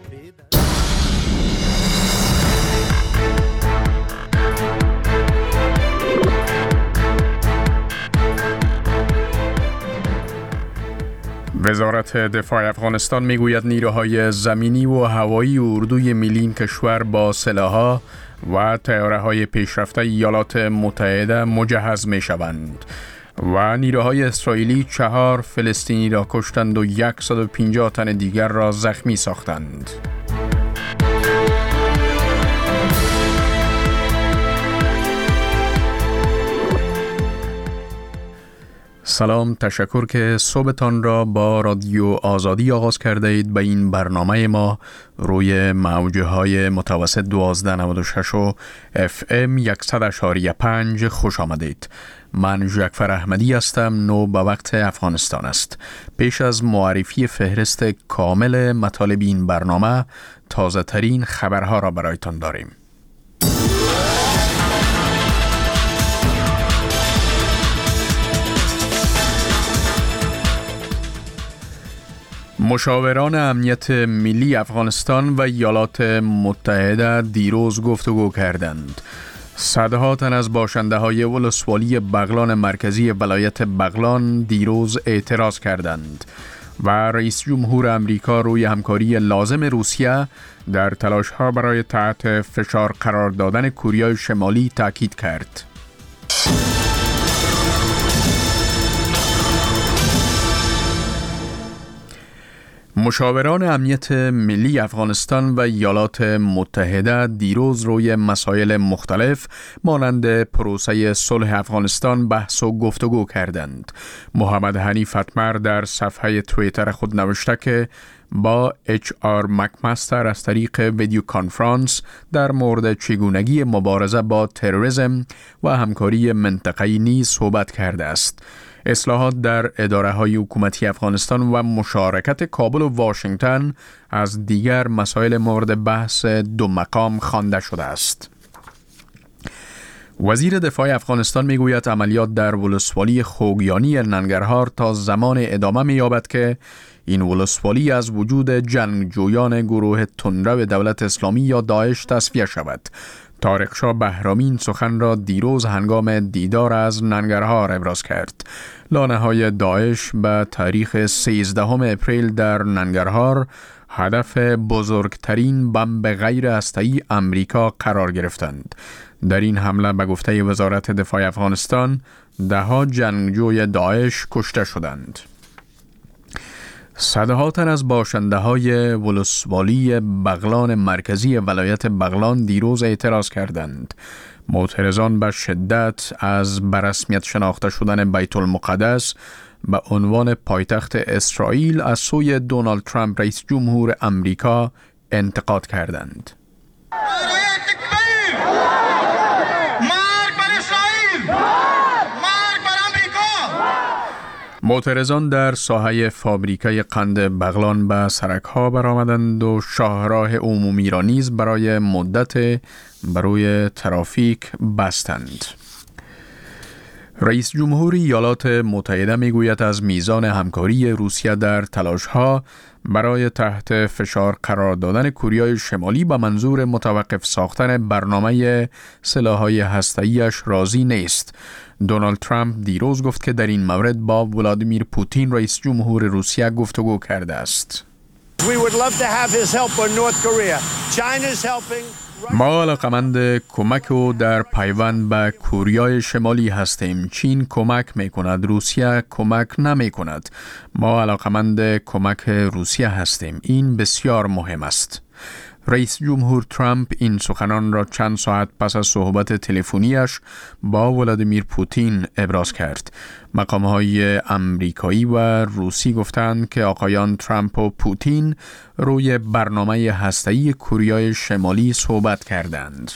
وزارت دفاع افغانستان میگوید نیروهای زمینی و هوایی اردوی ملی این کشور با سلاح‌ها و طیاره‌های پیشرفته ایالات متحده مجهز می‌شوند و نیروهای اسرائیلی 4 فلسطینی را کشتند و 150 تن دیگر را زخمی ساختند. سلام، تشکر که صبحتان را با رادیو آزادی آغاز کرده اید. به این برنامه ما روی موجه های متوسط 1296 و FM 100.5 خوش آمدید. من جعفر احمدی هستم. نو به وقت افغانستان است. پیش از معرفی فهرست کامل مطالب این برنامه، تازه ترین خبرها را برایتان داریم. مشاوران امنیت ملی افغانستان و ایالات متحده دیروز گفتگو کردند. صدها تن از باشنده های ولسوالی بغلان مرکزی ولایت بغلان دیروز اعتراض کردند و رئیس جمهور امریکا روی همکاری لازم روسیه در تلاش ها برای تحت فشار قرار دادن کره شمالی تاکید کرد. مشاوران امنیت ملی افغانستان و ایالات متحده دیروز روی مسائل مختلف مانند پروسه صلح افغانستان بحث و گفتگو کردند. محمد حنیف اتمر در صفحه توییتر خود نوشته که با HR مکمستر از طریق ویدیو کانفرانس در مورد چگونگی مبارزه با تروریسم و همکاری منطقه‌ای نیز صحبت کرده است. اصلاحات در اداره‌های حکومتی افغانستان و مشارکت کابل و واشنگتن از دیگر مسائل مورد بحث دو مقام خوانده شده است. وزیر دفاع افغانستان میگوید عملیات در ولسوالی خوگیانی ننگرهار تا زمان ادامه می‌یابد که این ولسوالی از وجود جنگجویان گروه تندرو دولت اسلامی یا داعش تصفیه شود. طارق شاه بهرامی سخن را دیروز هنگام دیدار از ننگرهار ابراز کرد. لانه‌های داعش به تاریخ 13 اپریل در ننگرهار هدف بزرگترین بمب غیر هسته‌ای امریکا قرار گرفتند. در این حمله به گفته وزارت دفاع افغانستان 10 جنگجوی داعش کشته شدند. صدها تن از باشنده های ولسوالی بغلان مرکزی ولایت بغلان دیروز اعتراض کردند. معترضان به شدت از به رسمیت شناخته شدن بیت المقدس به عنوان پایتخت اسرائیل از سوی دونالد ترامپ رئیس جمهور امریکا انتقاد کردند. معترضان در ساحه فابریکه قند بغلان به سرک‌ها برآمدند و شاهراه عمومی را نیز برای مدت بروی ترافیک بستند. رئیس جمهور ایالات متحده میگوید از میزان همکاری روسیه در تلاش‌ها برای تحت فشار قرار دادن کره شمالی به منظور متوقف ساختن برنامه سلاح‌های هسته‌ای‌اش راضی نیست. دونالد ترامپ دیروز گفت که در این مورد با ولادیمیر پوتین رئیس جمهور روسیه گفتگو کرده است. ما علاقمند کمک و در پیوند به کره شمالی هستیم. چین کمک میکند، روسیه کمک نمی کند. ما علاقمند کمک روسیه هستیم. این بسیار مهم است. رئیس جمهور ترامپ این سخنان را چند ساعت پس از صحبت تلفنیش با ولادیمیر پوتین ابراز کرد. مقام‌های آمریکایی و روسی گفتند که آقایان ترامپ و پوتین روی برنامه هسته‌ای کره شمالی صحبت کردند.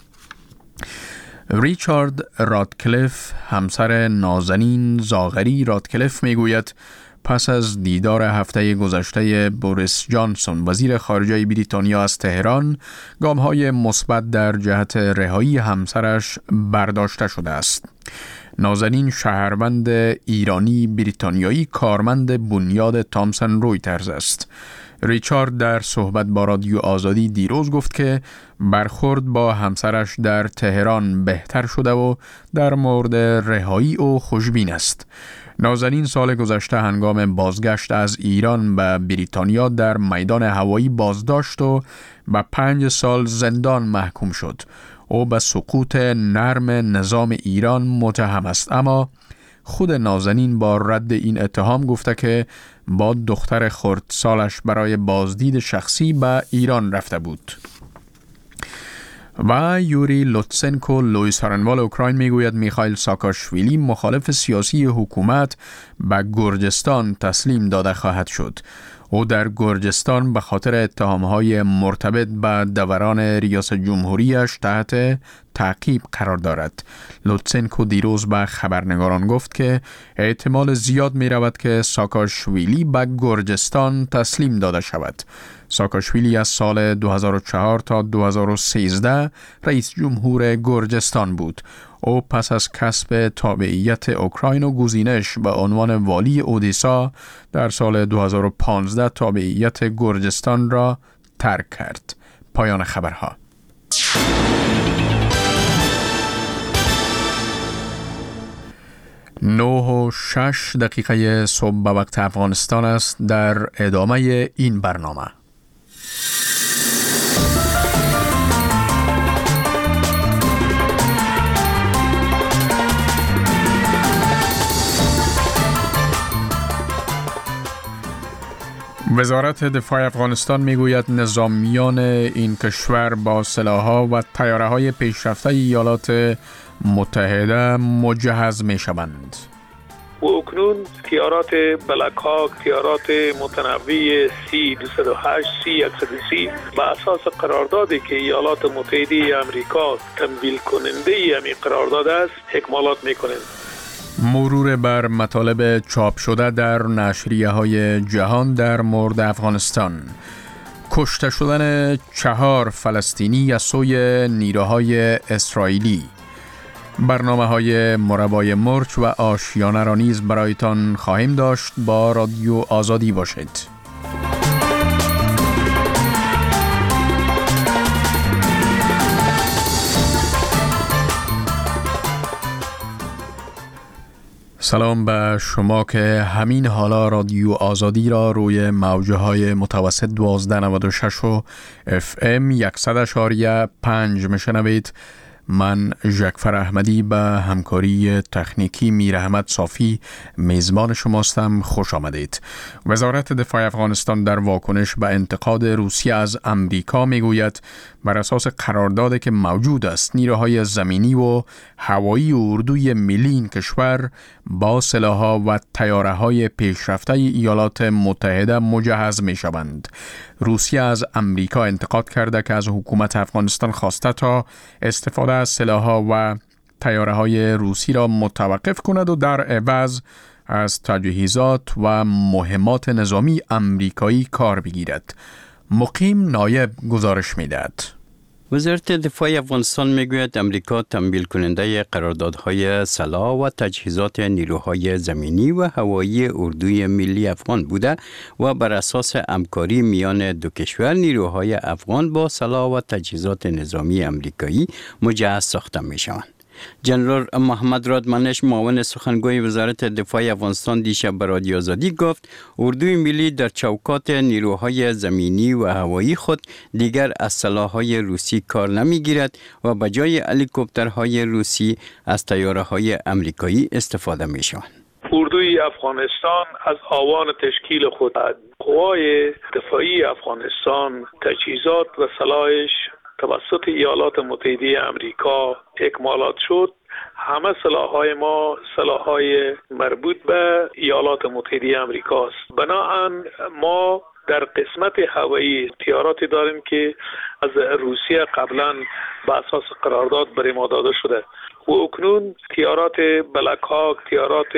ریچارد رادکلیف، همسر نازنین زاغری رادکلیف، میگوید پس از دیدار هفته گذشته بوریس جانسون وزیر خارجه بریتانیا از تهران، گام‌های مثبت در جهت رهایی همسرش برداشته شده است. نازنین شهروند ایرانی بریتانیایی کارمند بنیاد تامسون رویترز است. ریچارد در صحبت با رادیو آزادی دیروز گفت که برخورد با همسرش در تهران بهتر شده و در مورد رهایی او خوشبین است. نازنین سال گذشته هنگام بازگشت از ایران به بریتانیا در میدان هوایی بازداشت و به 5 سال زندان محکوم شد. او به سقوط نرم نظام ایران متهم است، اما خود نازنین با رد این اتهام گفته که با دختر خردسالش برای بازدید شخصی به ایران رفته بود. و یوری لوتسنکو لوئیس اوکراین میگوید میخائیل ساکاشویلی مخالف سیاسی حکومت به گرجستان تسلیم داده خواهد شد. او در گرجستان به خاطر اتهامهای مرتبط به دوران ریاست جمهوریش تحت تعقیب قرار دارد. لوتسنکو دیروز به خبرنگاران گفت که احتمال زیاد می رود که ساکاشویلی به گرجستان تسلیم داده شود. ساکاشویلی از سال 2004 تا 2013 رئیس جمهور گرجستان بود. او پس از کسب تابعیت اوکراین و گزینش به عنوان والی اودیسا در سال 2015 تابعیت گرجستان را ترک کرد. پایان خبرها. 9:06 صبح به وقت افغانستان است. در ادامه این برنامه وزارت دفاع افغانستان میگوید نظامیان این کشور با سلاح‌ها و طیاره‌های پیشرفته ایالات متحده مجهز می‌شوند. و اکنون طیارات بلک هاک، طیارات متنوع C-208، C-130 به اساس قراردادی که ایالات متحده آمریکا تمویل کننده همین قرارداد است اکمالات می‌کنند. مرور بر مطالب چاپ شده در نشریه‌های جهان در مورد افغانستان. کشته شدن 4 فلسطینی از سوی نیروهای اسرائیلی. برنامه‌های مربای مرچ و آشیانه را نیز برایتان خواهیم داشت. با رادیو آزادی باشید. سلام به شما که همین حالا رادیو آزادی را روی موجهای متوسط 1296 و FM 100.5 میشنوید. من ژکفر احمدی به همکاری تکنیکی میر احمد صافی میزبان شماستم. خوش آمدید. وزارت دفاع افغانستان در واکنش به انتقاد روسیه از امریکا میگوید بر اساس قراردادی که موجود است نیروهای زمینی و هوایی اردوی ملی این کشور با سلاح‌ها و طیاره‌های پیشرفته ایالات متحده مجهز می‌شوند. روسیه از امریکا انتقاد کرده که از حکومت افغانستان خواسته تا استفاده از سلاح‌ها و طیاره‌های روسی را متوقف کند و در عوض از تجهیزات و مهمات نظامی امریکایی کار بگیرد. مقیم نایب گزارش می‌دهد. وزارت دفاع افغانستان میگوید امریکا تمویل کننده قراردادهای سلاح و تجهیزات نیروهای زمینی و هوایی اردوی ملی افغان بوده و بر اساس همکاری میان دو کشور نیروهای افغان با سلاح و تجهیزات نظامی امریکایی مجهز ساخته میشوند. جنرال محمد رادمنش معاون سخنگوی وزارت دفاع افغانستان دیشب به رادیو آزادی گفت اردوی ملی در چوکات نیروهای زمینی و هوایی خود دیگر از سلاح‌های روسی کار نمی‌گیرد و به جای هلیکوپترهای روسی از طیاره‌های امریکایی استفاده می‌شوند. اردوی افغانستان از آوان تشکیل خود قوای دفاعی افغانستان تجهیزات و سلاحش توسط ایالات متحده آمریکا اکمالات شد. همه سلاح‌های ما سلاح‌های مربوط به ایالات متحده آمریکا است. بنابراین ما در قسمت هوایی طیاراتی داریم که از روسیه قبلا به اساس قرارداد برای ما داده شده و اکنون طیارات بلک هاک، طیارات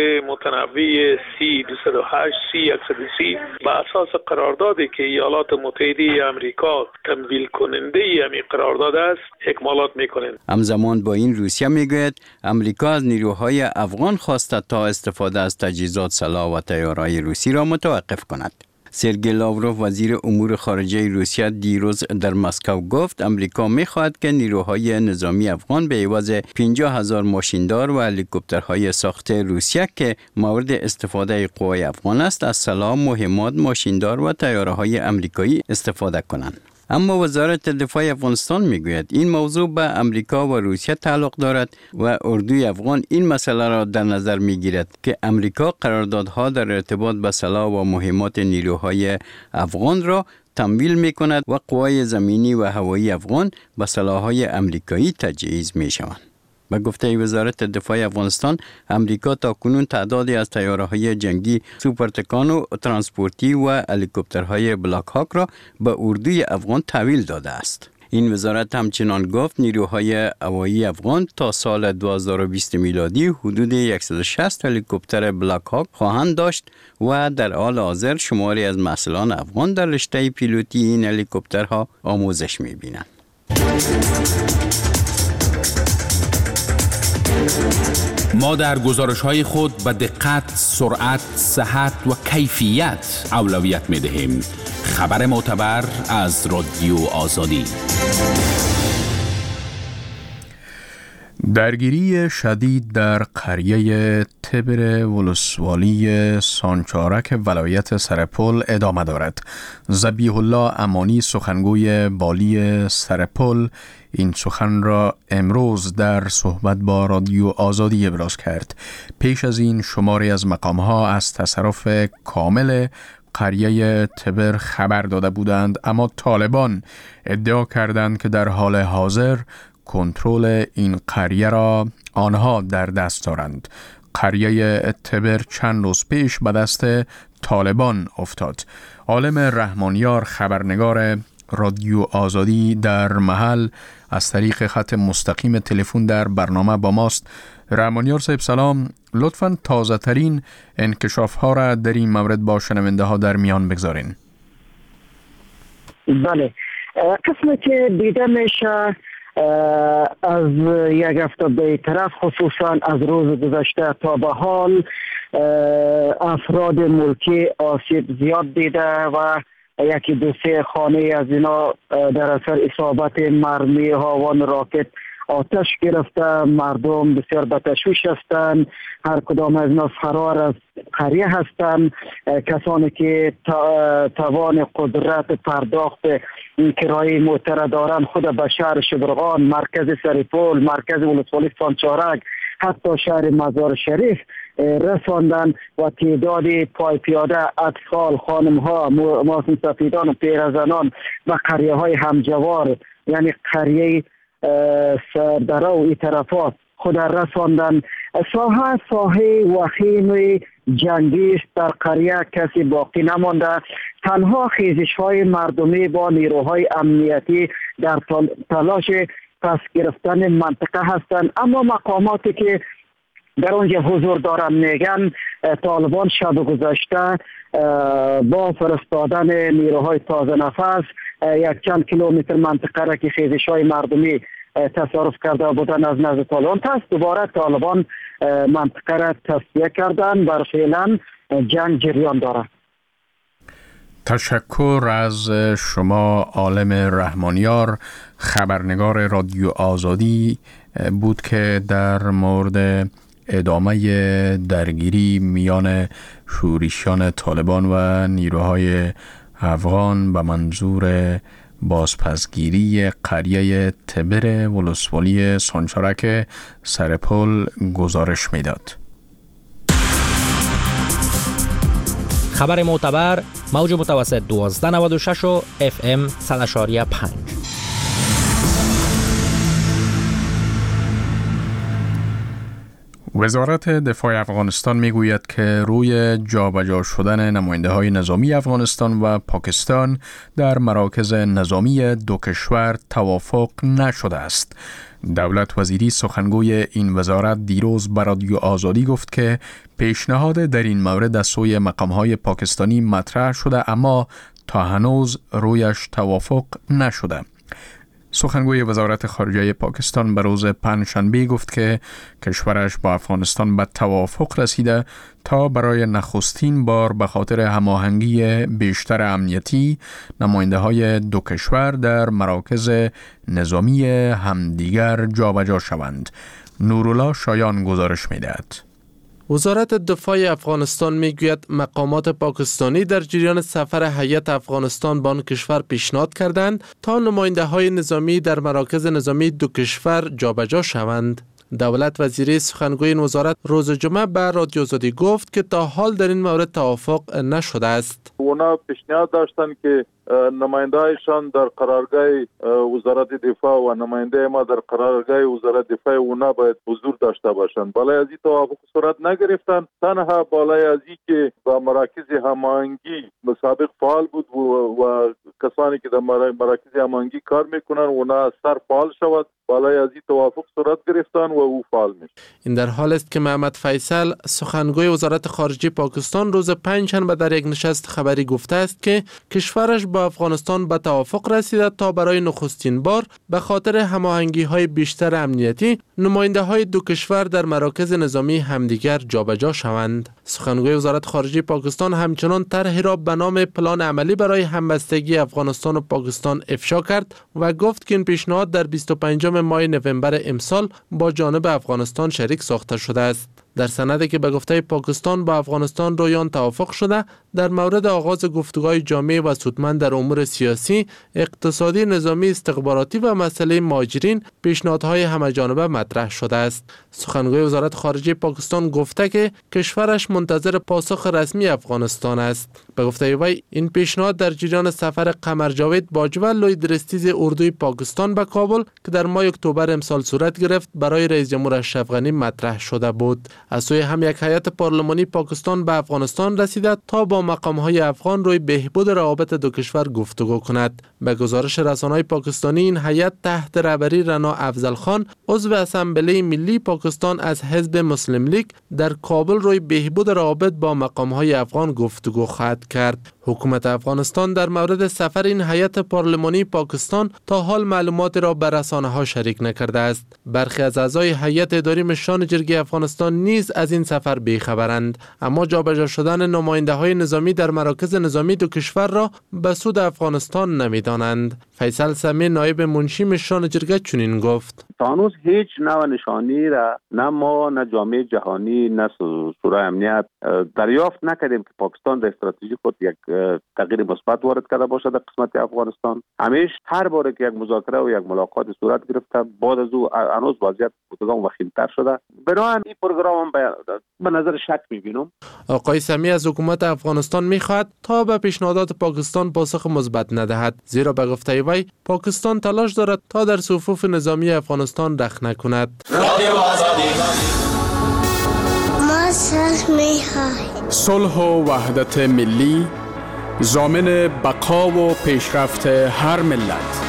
متنوع C-208، C-130 به اساس قراردادی که ایالات متحده آمریکا تمویل کننده همین قرارداد است اکمالات میکنند. همزمان با این روسیه میگوید امریکا از نیروهای افغان خواسته تا استفاده از تجهیزات سلاح و طیاره‌های روسی را متوقف کند. سرگئی لاوروف وزیر امور خارجه روسیه دیروز در مسکو گفت امریکا می‌خواهد که نیروهای نظامی افغان به عوض 50,000 ماشیندار و هلیکوپترهای ساخته روسیه که مورد استفاده قوای افغان است از سلاح، مهمات، ماشیندار و طیاره‌های امریکایی استفاده کنند. اما وزارت دفاع افغانستان میگوید این موضوع به امریکا و روسیه تعلق دارد و اردوی افغان این مسئله را در نظر میگیرد که امریکا قراردادها در ارتباط به سلاح و مهمات نیروهای افغان را تمویل میکند و قوای زمینی و هوایی افغان به سلاح‌های امریکایی تجهیز میشوند. به گفته وزارت دفاع افغانستان، امریکا تاکنون تعدادی از طیاره‌های جنگی سوپر تکانو ترانسپورتی و هلیکوپترهای بلاک هاک را به اردوی افغان تحویل داده است. این وزارت همچنان گفت نیروهای هوایی افغان تا سال 2020 میلادی حدود 160 هلیکوپتر بلاک هاک خواهند داشت و در حال حاضر شماری از مسئولان افغان در رشته پیلوتی این هلیکوپترها آموزش می‌بینند. ما در گزارش‌های خود به دقت، سرعت، صحت و کیفیت اولویت می‌دهیم. خبر معتبر از رادیو آزادی. درگیری شدید در قریه تبر ولسوالی سانچارک ولایت سرپل ادامه دارد. ذبیح الله امانی سخنگوی والی سرپل این سخن را امروز در صحبت با رادیو آزادی ابراز کرد. پیش از این شماری از مقام‌ها از تصرف کامل قریه تبر خبر داده بودند، اما طالبان ادعا کردند که در حال حاضر کنترل این قریه را آنها در دست دارند. قریه تبر چند روز پیش به دست طالبان افتاد. عالم رحمانیار خبرنگار رادیو آزادی در محل از طریق خط مستقیم تلفن در برنامه با ماست. رحمانیار صاحب سلام، لطفاً تازه ترین انکشاف ها را در این مورد با شنونده ها در میان بگذارین. بله، قسمی که دیده میشه از یک هفته به طرف، خصوصا از روز گذشته تا به حال افراد ملکی آسیب زیاد دیده و یکی دو سه خانه از اینا در اثر اصابت مرمی هاون راکت آتش گرفته. مردم بسیار به تشویش هستند. هر کدام از اینا فرار از قریه هستند. کسانی که توان قدرت پرداخت کرایه موتر دارند خود به شهر شبرغان، مرکز سرپل، مرکز ولسوالی سانچارک، حتی شهر مزار شریف رساندن و تعداد پای پیاده، اطفال، خانم‌ها، ماسن سفیدان و پیرزنان و قریه های همجوار، یعنی قریه سردره و این طرفات خود رساندن. ساحه وخیم جنگی است. در قریه کسی باقی نمانده. تنها خیزش های مردمی با نیروهای امنیتی در تلاش پس گرفتن منطقه هستند. اما مقاماتی که در اونجا حضور دارن میگن طالبان شب گذشته با فرستادن نیروهای تازه نفس یک چند کیلومتر منطقه را که خیزش های مردمی تصرف کرده بودن از نزد طالبان، پس دوباره طالبان منطقه را تصفیه کردن. بر فعلا جنگ جریان داره. تشکر از شما عالم رحمانیار، خبرنگار رادیو آزادی بود که در مورد ادامه درگیری میان شورشیان طالبان و نیروهای افغان به منظور بازپسگیری قریه تبر ولسوالی سانچارک سرپل گزارش میداد. خبر معتبر، موج متوسط 1296 و FM 100.5. وزارت دفاع افغانستان میگوید که روی جابجا شدن نماینده‌های نظامی افغانستان و پاکستان در مراکز نظامی دو کشور توافق نشده است. دولت وزیری سخنگوی این وزارت دیروز به رادیو آزادی گفت که پیشنهاد در این مورد از سوی مقام‌های پاکستانی مطرح شده، اما تا هنوز رویش توافق نشده. سخنگوی وزارت خارجه پاکستان به روز پنجشنبه گفت که کشورش با افغانستان به توافق رسیده تا برای نخستین بار به خاطر هماهنگی بیشتر امنیتی نماینده‌های دو کشور در مراکز نظامی همدیگر جابجا شوند. نورالله شایان گزارش می‌دهد. وزارت دفاع افغانستان میگوید مقامات پاکستانی در جریان سفر هیئت افغانستان به آن کشور پیشنهاد کردند تا نماینده‌های نظامی در مراکز نظامی دو کشور جابجا شوند. دولت وزیری سخنگوی این وزارت روز جمعه به رادیو آزادی گفت که تا حال در این مورد توافق نشده است. اونا پیشنهاد داشتن که نماینده‌هایشان در قرارگاه وزارت دفاع و نماینده ما در قرارگاه وزارت دفاع اونا باید حضور داشته باشند. بالای از این توافق صورت نگرفتن، تنها بالای از این که با مراکز هماهنگی مسابق فعال بود و کسانی که در مراکز هماهنگی کار میکنن اونا سر فعال شود، بالای از این توافق صورت گرفتن و او فعال میشه. این در حال است که محمد فیصل سخنگوی وزارت خارجه پاکستان روز پنجشنبه در یک نشست خبری گفته است که کشورش با افغانستان به توافق رسیده تا برای نخستین بار به خاطر هماهنگی‌های بیشتر امنیتی نماینده‌های دو کشور در مراکز نظامی همدیگر جابجا شوند. سخنگوی وزارت خارجه پاکستان همچنان طرحی را به نام پلان عملی برای همبستگی افغانستان و پاکستان افشا کرد و گفت که این پیشنهاد در 25 ماه نوامبر امسال با جانب افغانستان شریک ساخته شده است. در سندی که به گفته پاکستان با افغانستان رویان توافق شده در مورد آغاز گفتگوهای جامع و سودمند در امور سیاسی، اقتصادی، نظامی، استخباراتی و مسئله مهاجرین پیشنهادهای همه‌جانبه مطرح شده است. سخنگوی وزارت خارجه پاکستان گفته که کشورش منتظر پاسخ رسمی افغانستان است. به گفته وی این پیشنهاد در جریان سفر قمر جاوید باجوه لوی درستیز اردوی پاکستان به کابل که در ماه اکتبر امسال صورت گرفت برای رئیس جمهور اشرف غنی مطرح شده بود. از سوی هم یک هیئت پارلمانی پاکستان به افغانستان رسیده تا با مقام‌های افغان روی بهبود روابط دو کشور گفتگو کند. به گزارش رسانه‌های پاکستانی این هیئت تحت رهبری رنا افضل خان عضو اسمبلی ملی پاکستان از حزب مسلم لیگ در کابل روی بهبود روابط با مقام‌های افغان گفتگو خواهد کرد. حکومت افغانستان در مورد سفر این هیئت پارلمانی پاکستان تا حال معلومات را به رسانه‌ها شریک نکرده است. برخی از اعضای هیئت اداری مشان جرگه افغانستان نیز از این سفر بی‌خبرند، اما جابجا شدن نماینده‌های نظامی در مراکز نظامی دو کشور را به سود افغانستان نمی‌دانند. فیصل سمی نایب منشی مشان جرگه چنین گفت: تا هنوز هیچ نوع نشانی را نه ما نه جامعه جهانی نه شورای امنیت دریافت نکردیم که پاکستان در استراتژی خود یک تغییر مثبت وارد کرده باشد در قسمت افغانستان. همیشه هر بار که یک مذاکره و یک ملاقات صورت گرفته بعد از او هنوز وضعیت متداوم وخیم‌تر شده. بنابراین این پروگرام به نظر شک می‌بینم. آقای سمی از حکومت افغانستان می‌خواهد تا به پیشنهادات پاکستان پاسخ مثبت ندهد، زیرا به گفته وی پاکستان تلاش دارد تا در صفوف نظامی افغانستان رخ نکند. صلح و وحدت ملی ضامن بقا و پیشرفت هر ملت.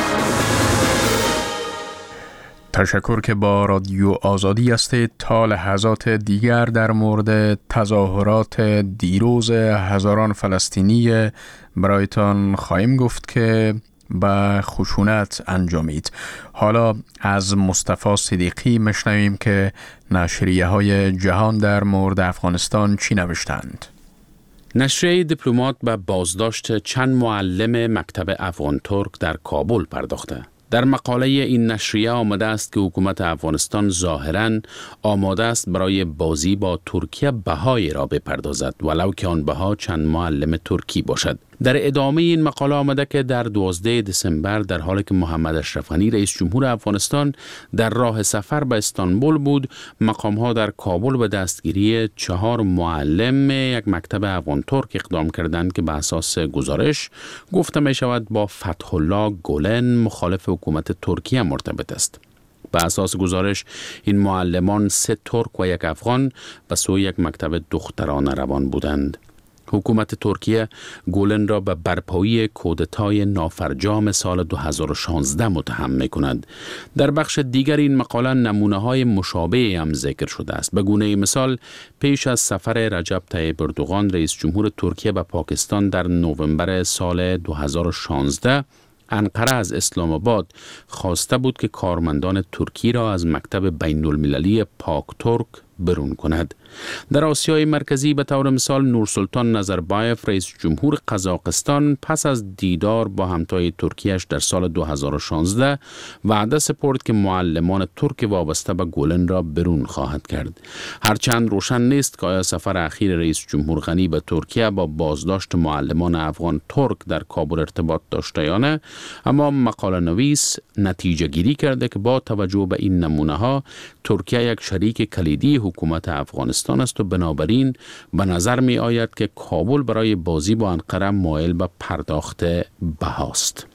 تشکر که با رادیو آزادی هستید. تا لحظات دیگر در مورد تظاهرات دیروز هزاران فلسطینی برایتان خواهیم گفت که به خشونت انجامید. حالا از مصطفی صدیقی مشنویم که نشریه‌های جهان در مورد افغانستان چی نوشتند. نشریه دیپلمات به بازداشت چند معلم مکتب افغان ترک در کابل پرداخته. در مقاله این نشریه آمده است که حکومت افغانستان ظاهراً آماده است برای بازی با ترکیه بهای را بپردازد، ولو که آن بها چند معلم ترکی باشد. در ادامه این مقاله آمده که در 12 دسامبر در حالی که محمد اشرف غنی رئیس جمهور افغانستان در راه سفر به استانبول بود، مقام‌ها در کابل به دستگیری 4 معلم یک مکتب افغان ترک اقدام کردند که به اساس گزارش گفته می شود با فتح الله گولن مخالف حکومت ترکیه مرتبط است. به اساس گزارش این معلمان 3 ترک و 1 افغان به سوی یک مکتب دخترانه روان بودند. حکومت ترکیه گولن را به برپایی کودتای نافرجام سال 2016 متهم می‌کند. در بخش دیگر این مقاله نمونه‌های مشابه هم ذکر شده است. به گونه مثال پیش از سفر رجب طیب اردوغان رئیس جمهور ترکیه به پاکستان در نوامبر سال 2016، انقره از اسلام آباد خواسته بود که کارمندان ترکی را از مکتب بین المللی پاک ترک برون کند. در آسیای مرکزی به طور مثال نورسلطان نظربایف رئیس جمهور قزاقستان پس از دیدار با همتای ترکیش در سال 2016 وعده سپرد که معلمان ترک وابسته به گولن را برون خواهد کرد. هرچند روشن نیست که آیا سفر اخیر رئیس جمهور غنی به ترکیه با بازداشت معلمان افغان ترک در کابل ارتباط داشته یا نه، اما مقاله نویس نتیجه گیری کرده که با توجه به این نمونه ها ترکیه یک شریک کلیدی حکومت افغانستان است و بنابراین به نظر می آید که کابل برای بازی با انقره مایل به پرداخت بهاست.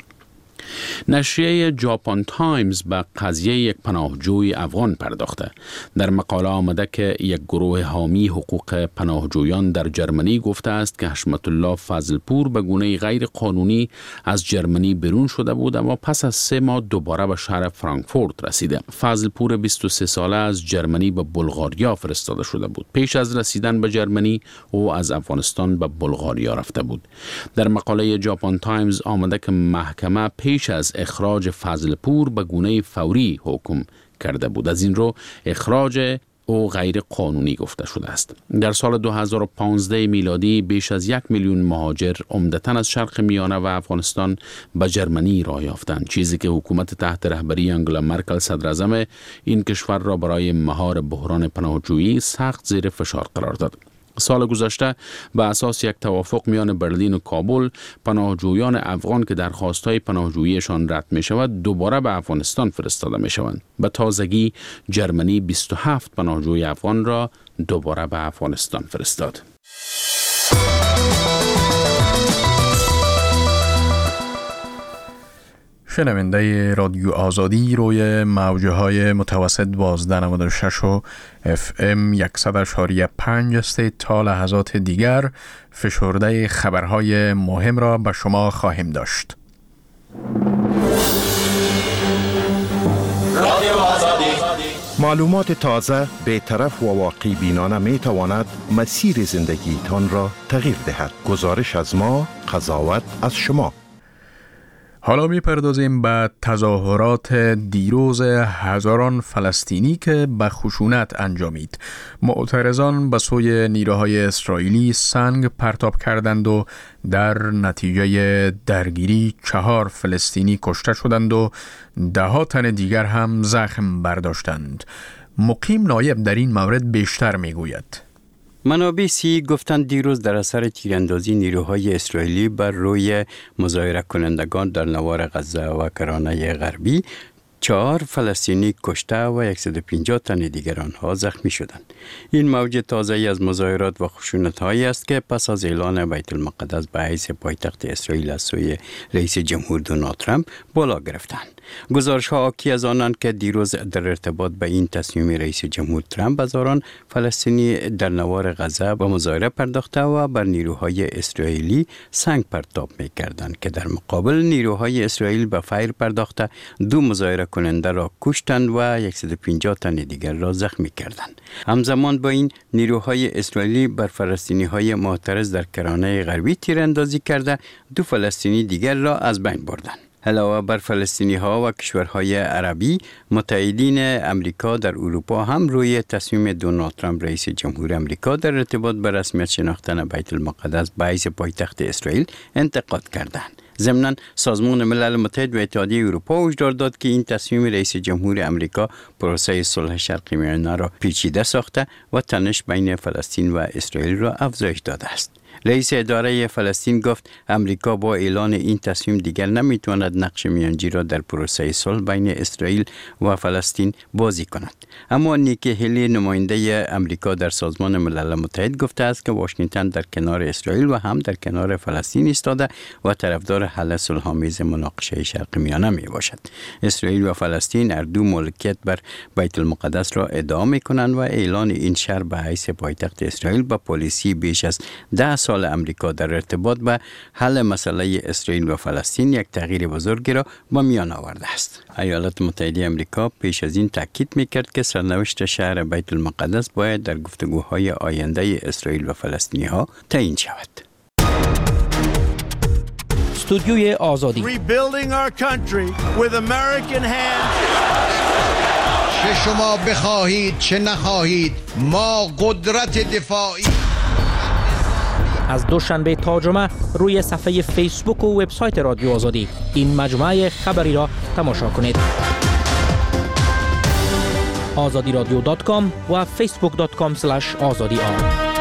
نشریه ژاپن تایمز به قضیه یک پناهجوی افغان پرداخته. در مقاله آمده که یک گروه حامی حقوق پناهجویان در جرمنی گفته است که حشمت الله فضلپور به گونه غیر قانونی از جرمنی برون شده بود اما پس از 3 ماه دوباره به شهر فرانکفورت رسیده. فضلپور 23 ساله از جرمنی به بلغاریا فرستاده شده بود. پیش از رسیدن به جرمنی او از افغانستان به بلغاریا رفته بود. در مقاله ژاپن تایمز آمده که محکمه پیش از اخراج فضلپور به گونه فوری حکم کرده بود. از این رو اخراج او غیر قانونی گفته شده است. در سال 2015 میلادی بیش از 1 میلیون مهاجر عمدتاً از شرق میانه و افغانستان به جرمنی راه یافتند، چیزی که حکومت تحت رهبری انگلا مرکل صدراعظم این کشور را برای مهار بحران پناهجویی سخت زیر فشار قرار داد. سال گذشته به اساس یک توافق میان برلین و کابل پناهجویان افغان که درخواست‌های پناهجوییشان رد می‌شود دوباره به افغانستان فرستاده می‌شوند. به تازگی جرمنی 27 پناهجوی افغان را دوباره به افغانستان فرستاد. شنونده رادیو آزادی روی موجه‌های متوسط 1296 و FM 100.5 است. تا لحظات دیگر فشرده خبرهای مهم را به شما خواهیم داشت. رادیو آزادی معلومات تازه، بی‌طرف و واقعی بینانه می تواند مسیر زندگی تان را تغییر دهد. گزارش از ما، قضاوت از شما. حالا می‌پردازیم به تظاهرات دیروز هزاران فلسطینی که به خشونت انجامید. معترضان به سوی نیروهای اسرائیلی سنگ پرتاب کردند و در نتیجه درگیری 4 فلسطینی کشته شدند و 10 تن دیگر هم زخم برداشتند. مقیم نایب در این مورد بیشتر می‌گوید. منابع سی گفتند دیروز در اثر تیراندازی نیروهای اسرائیلی بر روی مظاهره کنندگان در نوار غزه و کرانه غربی 4 فلسطینی کشته و 150 تن دیگر آنها زخمی شدند. این موج تازه‌ای از مظاهرات و خشونت‌هایی است که پس از اعلان بیت المقدس به حیث پایتخت اسرائیل از سوی رئیس جمهور دونالد ترامپ بالا گرفتند. گزارش‌ها حاکی از آنند که دیروز در ارتباط به این تصمیم رئیس جمهور ترامپ هزاران فلسطینی در نوار غزه به مظاهره پرداخته و بر نیروهای اسرائیلی سنگ پرتاب می‌کردند که در مقابل نیروهای اسرائیل به فیر پرداخته 2 مظاهره کننده را کشتند و 150 تن دیگر را زخمی کردند. همزمان با این نیروهای اسرائیلی بر فلسطینی‌های معترض در کرانه غربی تیراندازی کرده 2 فلسطینی دیگر را از بین بردند. علاوه بر فلسطینی‌ها و کشورهای عربی، متحدین امریکا در اروپا هم روی تصمیم دونالد ترامپ رئیس جمهور امریکا در ارتباط به رسمیت شناختن بیت المقدس به حیث پایتخت اسرائیل انتقاد کردند. ضمناً سازمان ملل متحد و اتحادیه اروپا هشدار داد که این تصمیم رئیس جمهور امریکا پروسه صلح شرق میانه را پیچیده ساخته و تنش بین فلسطین و اسرائیل را افزایش داده است. رئیس اداره فلسطین گفت امریکا با اعلان این تصمیم دیگر نمیتواند نقش میانجی را در پروسه صلح بین اسرائیل و فلسطین بازی کند. اما نیکی هلی نماینده امریکا در سازمان ملل متحد گفته است که واشنگتن در کنار اسرائیل و هم در کنار فلسطین ایستاده و طرفدار حل صلح‌آمیز مناقشه شرق میانه می باشد. اسرائیل و فلسطین هر دو مالکیت بر بیت المقدس را ادعا می‌کنند و اعلان این شهر به حیث پایتخت اسرائیل با پالیسی بیش از 10 سال امریکا در ارتباط به حل مسئله اسرائیل و فلسطین یک تغییر بزرگی را به میان آورده است. ایالات متحده امریکا پیش از این تاکید می‌کرد که سرنوشت شهر بیت المقدس باید در گفتگوهای آینده اسرائیل و فلسطینی‌ها تعیین شود. استودیوی آزادی. Rebuilding our country with American hands. چه شما بخواهید چه نخواهید ما قدرت دفاعی. از دوشنبه تا جمعه روی صفحه فیسبوک و وبسایت رادیو آزادی این مجموعه خبری را تماشا کنید. azadiradyo.com و facebook.com/azadiar.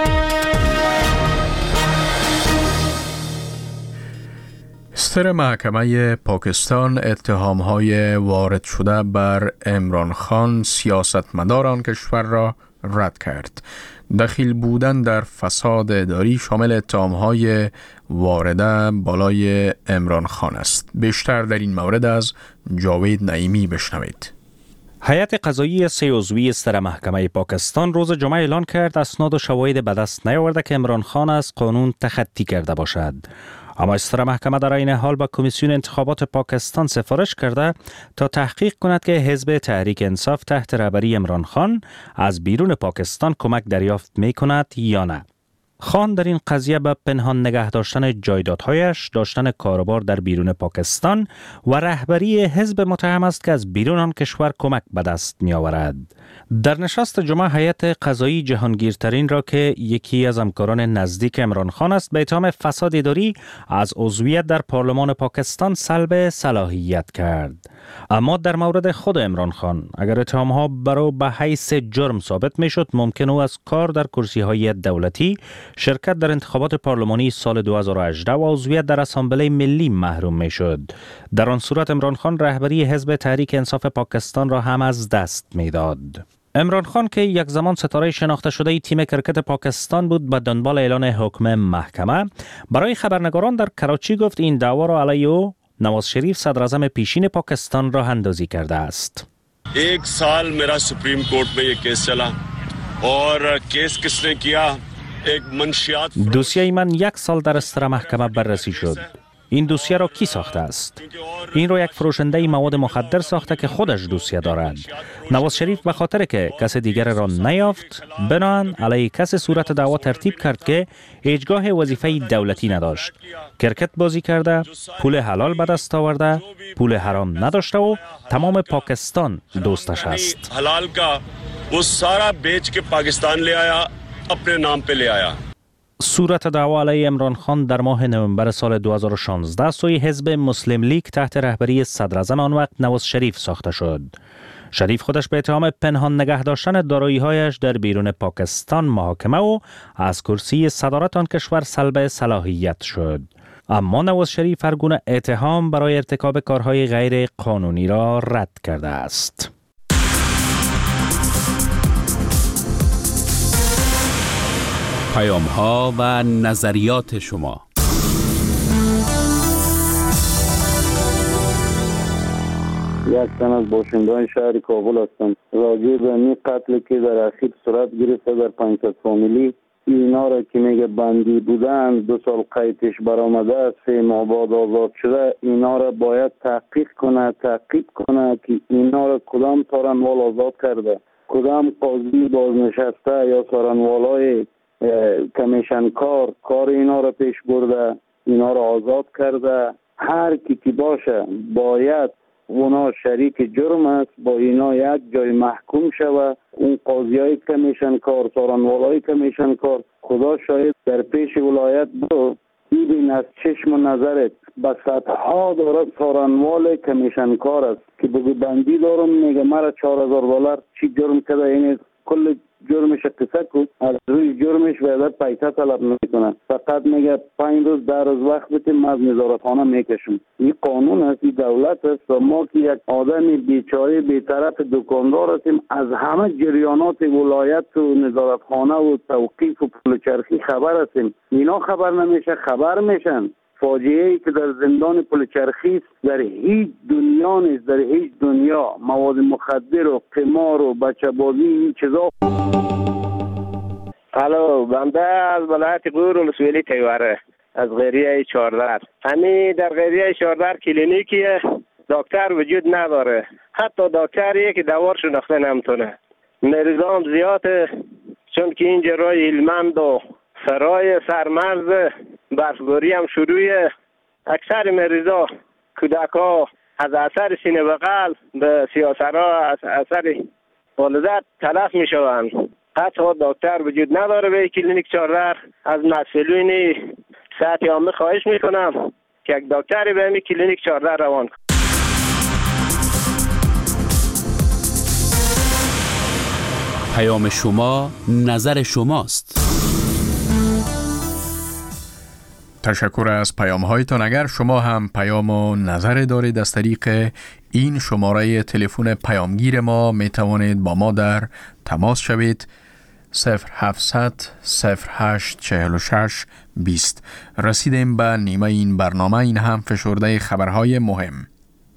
صدر محکمه پاکستان اتهام‌های وارد شده بر عمران خان سیاستمدار آن کشور را رد کرد. دخیل بودن در فساد اداری شامل اتهام‌های وارده بالای عمران خان است. بیشتر در این مورد از جاوید نعیمی بشنوید. هیئت قضایی 3 عضوی صدر محکمه پاکستان روز جمعه اعلان کرد اسناد و شواهد به دست نیاورده که عمران خان از قانون تخطی کرده باشد. اما صدر محکمه در این حال به کمیسیون انتخابات پاکستان سفارش کرده تا تحقیق کند که حزب تحریک انصاف تحت رهبری عمران خان از بیرون پاکستان کمک دریافت می کند یا نه. خان در این قضیه به پنهان نگه داشتن جایدادهایش، داشتن کاروبار در بیرون پاکستان و رهبری حزب متهم است که از بیرون آن کشور کمک به دست می آورد. در نشست جمعه هیئت قضایی جهانگیرترین را که یکی از همکاران نزدیک عمران خان است به اتهام فساد اداری از عضویت در پارلمان پاکستان سلب صلاحیت کرد. اما در مورد خود عمران خان اگر اتهام‌ها برای به حیث جرم ثابت میشد ممکن او از کار در کرسی‌های دولتی، شرکت در انتخابات پارلمانی سال 2018 و عضویت در اسامبله ملی محروم میشد. در آن صورت عمران خان رهبری حزب تحریک انصاف پاکستان را هم از دست میداد. عمران خان که یک زمان ستاره شناخته شده تیم کرکت پاکستان بود، به دنبال اعلان حکم محکمه برای خبرنگاران در کراچی گفت این دعوا را علیه او نواز شریف صدر اعظم پیشین پاکستان راه اندازی کرده است. 1 سال میرا سپریم کورٹ میں یہ کیس چلا اور کیس کس نے کیا ایک منشیات. دوسیه من 1 سال در استر محکمه بررسی شد. این دوسیه را کی ساخته است؟ این را یک فروشنده مواد مخدر ساخته که خودش دوسیه دارد. نواز شریف به خاطر که کس دیگر را نیافت بنان علیه کس صورت دعوا ترتیب کرد که هیچگاه وظیفه دولتی نداشت. کرکت بازی کرده، پول حلال به دست آورده، پول حرام نداشته و تمام پاکستان دوستش است. حلال کا وہ سارا بیچ کے پاکستان لے آیا، اپنے نام پہ لے آیا. صورت دعوا علیه عمران خان در ماه نوامبر سال 2016 سوی حزب مسلم لیگ تحت رهبری صدر اعظم آن وقت نواز شریف ساخته شد. شریف خودش به اتهام پنهان نگه داشتن دارایی‌هایش در بیرون پاکستان محاکمه و از کرسی صدارت آن کشور سلب صلاحیت شد. اما نواز شریف هر گونه اتهام برای ارتکاب کارهای غیر قانونی را رد کرده است. پیام‌ها و نظریات شما. یک تن از باشندگان شهر کابل هستم. راجع به این قتل که در اخیر صورت گرفته در 500 فامیلی، اینا را که میگه بندی بودن 2 سال قیدش برآمده است، 3 ماه بعد آزاد شده، اینا را باید تحقیق کنه که اینا را کدام سارنوال آزاد کرده، کدام قاضی بازنشسته یا سارنوالای کمیشن کار اینا را پیش برده، اینا را آزاد کرده. هر کی باشه باید اونا شریک جرم است، با اینا یک جای محکوم شوه. اون قاضی های کمیشن کار، سارنوالای کمیشن کار، خدا شاید در پیش ولایت برو ببین از چشم و نظرت به صدها داره سارنوال کمیشن کار است که بگو بندی دارم، میگه مرا $4000 چی جرم کرده، این کل جرمش قصه کن، از روی جرمش وعده پیسه طلب نمیکنه، فقط میگه 5 روز 10 روز وقت بده از نظارتخانه میکشم. این قانون است، این دولت است و ما که یک آدم بیچاره بیطرف دکاندار هستیم از همه جریانات ولایت و نظارتخانه و توقیف و پلچرخی خبر هستیم. اینا خبر نمیشه، خبر میشن. فاجعه ای که در زندان پلچرخی در هیچ دنیا نیست، در هیچ دنیا مواد مخدر و قمار و بچه بازی این چیزا. الو، بنده از ولایت غور ولسوالی تیوره از غریه 14. همین در غریه 14 کلینیکی دکتر وجود نداره، حتی دکتری که دوار شناخته نمیتونه. مریضام زیاده چون که اینجا رای هلمند و سرای سرمرز برفگوری هم شروعه. اکثر مریضا کودک‌ها از اثر سینه بغل به سیاح‌سرا از اثر والدت تلف میشوند. حتی دکتر وجود نداره به کلینیک 14. از مسئولین صحت عامه خواهش میکنم که یک دکتری به همین کلینیک 14 روان کنه. پیام شما نظر شماست. تشکر از پیام هایتان. اگر شما هم پیام و نظر دارید از طریق این شماره تلفن پیامگیر ما می توانید با ما در تماس شوید. 0700 08 46 20. رسیدیم به نیمه این برنامه. این هم فشرده خبرهای مهم.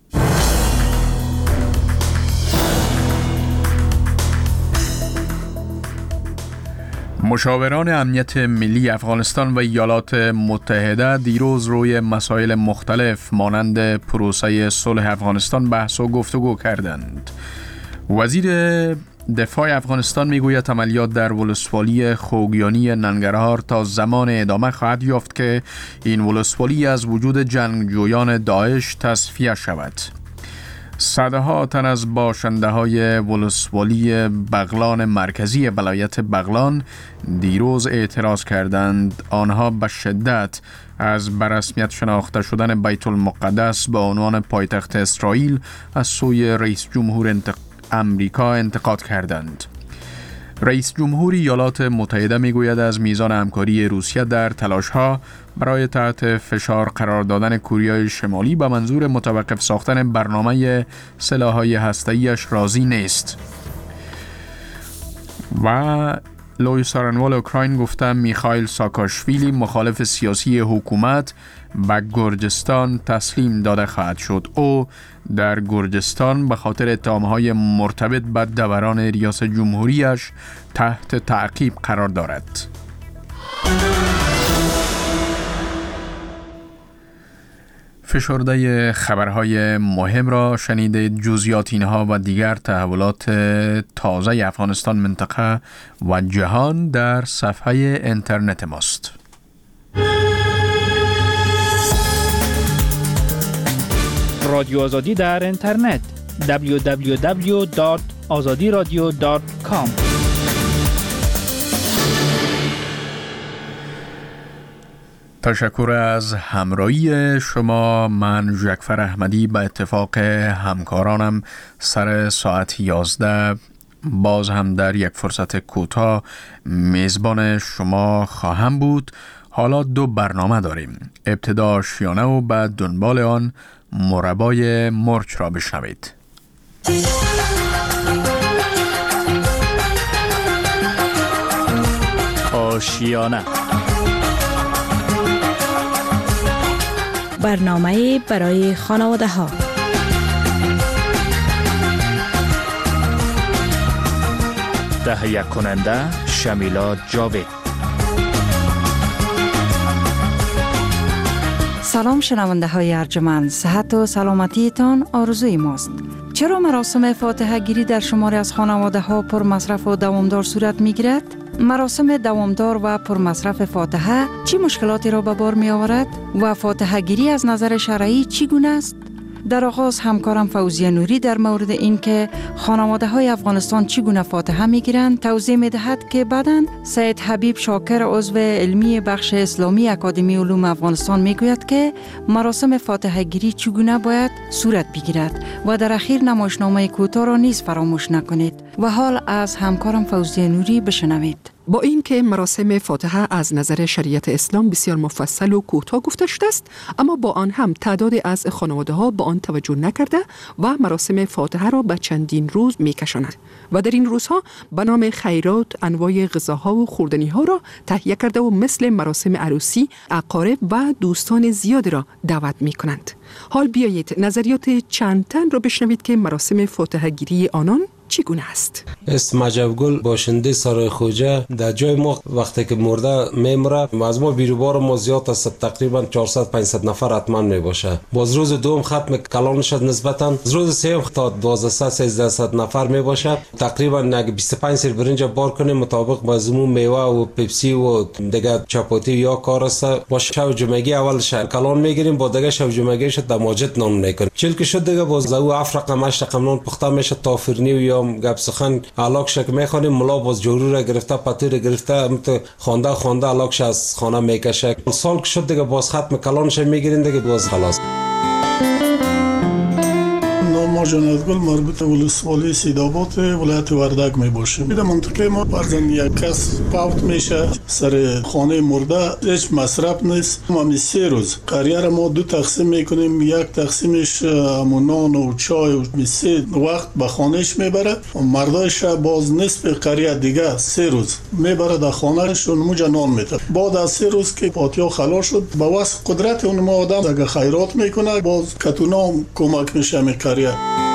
مشاوران امنیت ملی افغانستان و ایالات متحده دیروز روی مسائل مختلف مانند پروسه صلح افغانستان بحث و گفتگو کردند. وزیر دفاع افغانستان میگوید عملیات در ولسوالی خوگیانی ننگرهار تا زمان ادامه خواهد یافت که این ولسوالی از وجود جنگجویان داعش تصفیه شود. صدها تن از باشنده های ولسوالی بغلان مرکزی ولایت بغلان دیروز اعتراض کردند. آنها به شدت از برسمیت شناخته شدن بیت المقدس به عنوان پایتخت اسرائیل از سوی رئیس جمهور امریکا انتقاد کردند. رئیس جمهور ایالات متحده میگوید از میزان همکاری روسیه در تلاش‌ها برای تحت فشار قرار دادن کره شمالی به منظور متوقف ساختن برنامه سلاح‌های هسته‌ایش راضی نیست. و لوی سارنوال اوکراین گفته میخائیل ساکاشویلی مخالف سیاسی حکومت به گرجستان تسلیم داده خواهد شد. او در گرجستان به خاطر اتهام‌های مرتبط به دوران ریاست جمهوریش تحت تعقیب قرار دارد. فشرده خبرهای مهم را شنیدید. جزئیات اینها و دیگر تحولات تازه افغانستان، منطقه و جهان در صفحه اینترنت ماست. رادیو آزادی در اینترنت www.azadiradio.com. تشکر از همراهی شما. من ژکفر احمدی به اتفاق همکارانم سر ساعت 11 باز هم در یک فرصت کوتاه میزبان شما خواهم بود. حالا دو برنامه داریم. ابتدا شیانه و بعد دنبال آن مربای مرچ را بشنوید. آشیانه، برنامه برای خانواده ها. تهیه کننده شمیلا جاوید. سلام شنونده های ارجمند، صحت و سلامتیتان آرزوی ماست. چرا مراسم فاتحه گیری در شماری از خانواده ها پر مصرف و دوامدار صورت می گیرد؟ مراسم دوامدار و پر مصرف فاتحه چی مشکلاتی را به بار می آورد و فاتحه گیری از نظر شرعی چی گونه است؟ در آغاز همکارم فوزیه نوری در مورد این که خانواده های افغانستان چگونه فاتحه می گیرند توضیح می دهد که بعداً سید حبیب شاکر عضو علمی بخش اسلامی اکادمی علوم افغانستان می گوید که مراسم فاتحه گیری چگونه باید صورت بگیرد و در اخیر نمایشنامه کوتاه را نیز فراموش نکنید. و حال از همکارم فوزیه نوری بشنوید. با اینکه مراسم فاتحه از نظر شریعت اسلام بسیار مفصل و کوتاه گفته شده است، اما با آن هم تعدادی از خانواده‌ها به آن توجه نکرده و مراسم فاتحه را به چندین روز می‌کشانند و در این روزها به نام خیرات انواع غذاها و خوردنی‌ها را تهیه کرده و مثل مراسم عروسی اقارب و دوستان زیادی را دعوت می‌کنند. حال بیایید نظریات چند تن را بشنوید که مراسم فاتحه گیری آنان چگونه است؟ اسم مجبگل باشنده سرای خوجه در جای ما وقتی که مرده میمره از ما بیروبار ما زیاد است، تقریبا 400-500 نفر حتما میباشه. باز روز دوم ختم کلان شد نسبتا، روز سوم تا 1200-1300 نفر میباشه. تقریبا 25 سر برنج بار کنیم مطابق با زمون میوه و پپسی و دیگه چپاتی یا کار است. با شب جمعگی اول کلان میگیریم، با دیگه شب جمعگی شد دماجت نام میکنیم. چل که شد دیگه باز او 7 رقم 8 رقم نان پخته میشه تا فرنی و یا گپ سخن علاق شک میخوانیم. ملا باز جورو را گرفته پتو را گرفته خونده علاقش از خانه میکشه. سال که شد دیگه باز ختم کلانش میگیرین دیگه باز خلاص. ما جنازگل مربوط ولسوالی سیدآباد ولایت وردک می باشیم. در منطقه ما فرضاً یک کس فوت میشه سر خانه مرده هیچ مصرف نیست. ما 3 روز قریه را ما 2 تقسیم میکنیم، یک تقسیمش نان و چای و 3 وقت به خانهش میبره و مردایش باز نصف قریه دیگه 3 روز میبره در خانهش و موجه نان میده. بعد از 3 روز که فاتحه خلاص شد با واسه قدرت اون ما آدم اگه خیرات میکنه باز کتونام کمک میشه می قریه.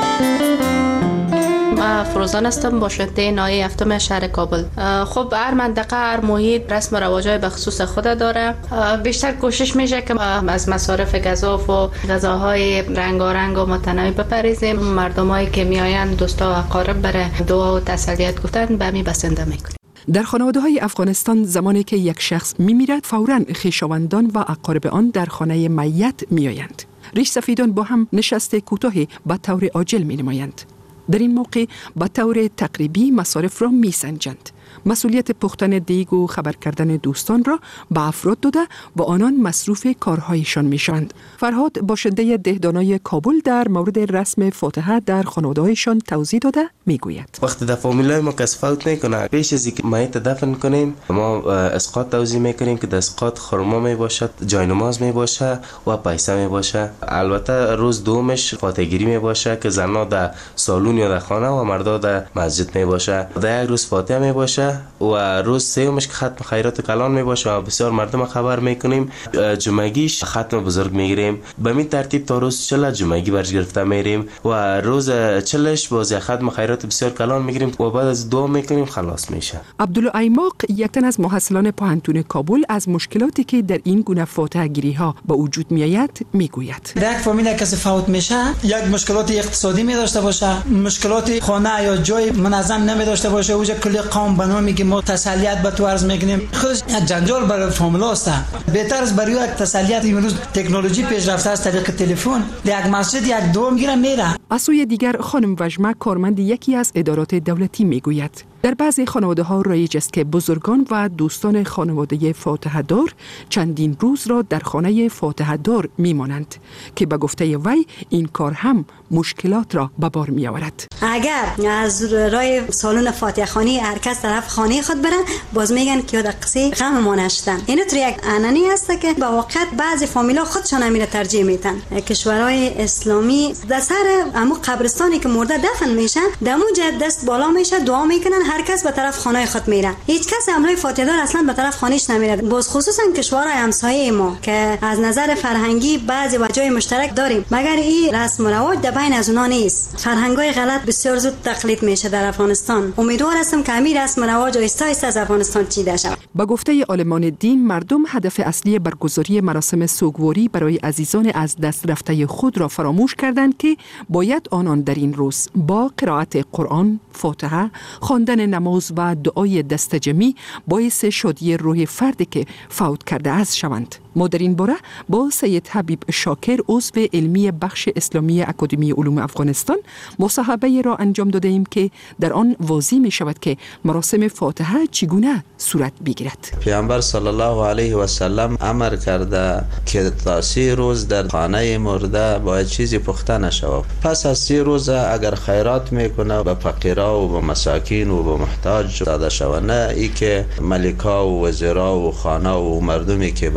من فروزان هستم، باشنده ناحیه هفتم شهر کابل. خب هر منطقه هر محیط رسم و رواجای به خصوص خود داره. بیشتر کوشش میشه که از مصارف گزاف و غذاهای رنگارنگ و متنوع بپریزیم. مردمایی که میآیند دوستا و اقارب برای دعا و تسلیت گفتن به می بسنده میکنیم. در خانواده‌های افغانستان زمانی که یک شخص میمیرد فوراً خویشاوندان و اقارب آن در خانه میت میآیند. ریش سفیدان با هم نشست کوتاهی به طور عاجل می‌نمایند. در این موقع به طور تقریبی مصارف را می‌سنجند. مسئولیت پختن دیگ و خبر کردن دوستان را به افراد داده و آنان مصروف کارهایشان میشوند. فرهاد باشنده دهدانای کابل در مورد رسم فاتحه در خانواده‌هایشان توضیح داده میگوید. وقتی در فامیلای ما کس فوت میکنه پیش از اینکه میت دفن کنیم ما اسقاط توزیع میکنیم که در اسقاط خرما میباشد، جای نماز میباشه و پیسه میباشه. البته روز دومش فاتحه گیری میباشه که زنها در سالن یا در خانه و مردا در مسجد میباشه. در یک روز فاتحه میباشه و روز سومش که ختم خیرات کلان میباشه و بسیار مردم خبر میکنیم. جمعگیش ختم بزرگ میگیریم. به این ترتیب تا روز 40 جمعگی برش گرفته میریم و روز 40ش باز ختم خیرات بسیار کلان میگیریم و بعد از دعا میکنیم خلاص میشه. عبدالله ایماق یک تن از محصلان پوهنتون کابل از مشکلاتی که در این گونه فاتحه گیری ها به وجود میآید میگوید. در یک فامیل کسی فوت میشه یک مشکلات اقتصادی می داشته باشه، مشکلات خانه یا جای منظم نمی داشته باشه، اوجا کلی قوم بنا میگه ما تسلیت به تو عرض میکنیم. خودش یک جنجال برای فامیلا است. بهتر است برای یک تسلیت امروز تکنولوژی پیشرفته از طریق تلفن در یک مسجد یک دعا میگیره میره. از سوی دیگر خانم وجمه کارمند یکی از ادارات دولتی میگوید در بعضی خانواده‌ها رایج است که بزرگان و دوستان خانواده فاتحه دار چندین روز را در خانه فاتحه دار میمانند که به گفته وی این کار هم مشکلات را به بار می آورد. اگر از رای سالن فاتحه خانی هر کس طرف خانه خود برن باز میگن که یاد قصه غم ما نشدن. این طور یک انانی است که با واقعیت بعضی فامیلا خودشان امیر ترجیح میدن. کشورهای اسلامی در سر امو قبرستانی که مرده دفن میشن دمو دست بالا میشه دعا میکنن، هر کس به طرف خانه خود میره. هیچ کس امروی فاتحه دار اصلا به طرف خانهش نمیره. باز خصوصا کشورهای همسایه ما که از نظر فرهنگی بعضی وجهای مشترک داریم مگر این رسم و رواج در بین از اونا نیست. فرهنگای غلط بسیار زود تقلید میشه در افغانستان. امیدوار هستم که همین رسم و رواج آهسته آهسته از افغانستان چیده شود. با گفته عالمان دین مردم هدف اصلی برگزاری مراسم سوگواری برای عزیزان از دست رفته خود را فراموش کردند که باید آنان در این روز با قرائت قرآن، فاتحه، خواندن نماز و دعای دستجمی باعث شادی روح فردی که فوت کرده است شوند. ما در این باره با سید حبیب شاکر عضو علمی بخش اسلامی اکادمی علوم افغانستان مصاحبه را انجام داده ایم که در آن واضح می شود که مراسم فاتحه چگونه صورت بگیرد. پیامبر صلی الله علیه و سلم امر کرده که تا 3 روز در خانه مرده باید چیزی پخته نشود. پس از 3 روز اگر خیرات میکنه به فقیرا و به مساکین و به محتاج داده شود، نه ای که ملکا و وزرا و خانه و مردمی که به نان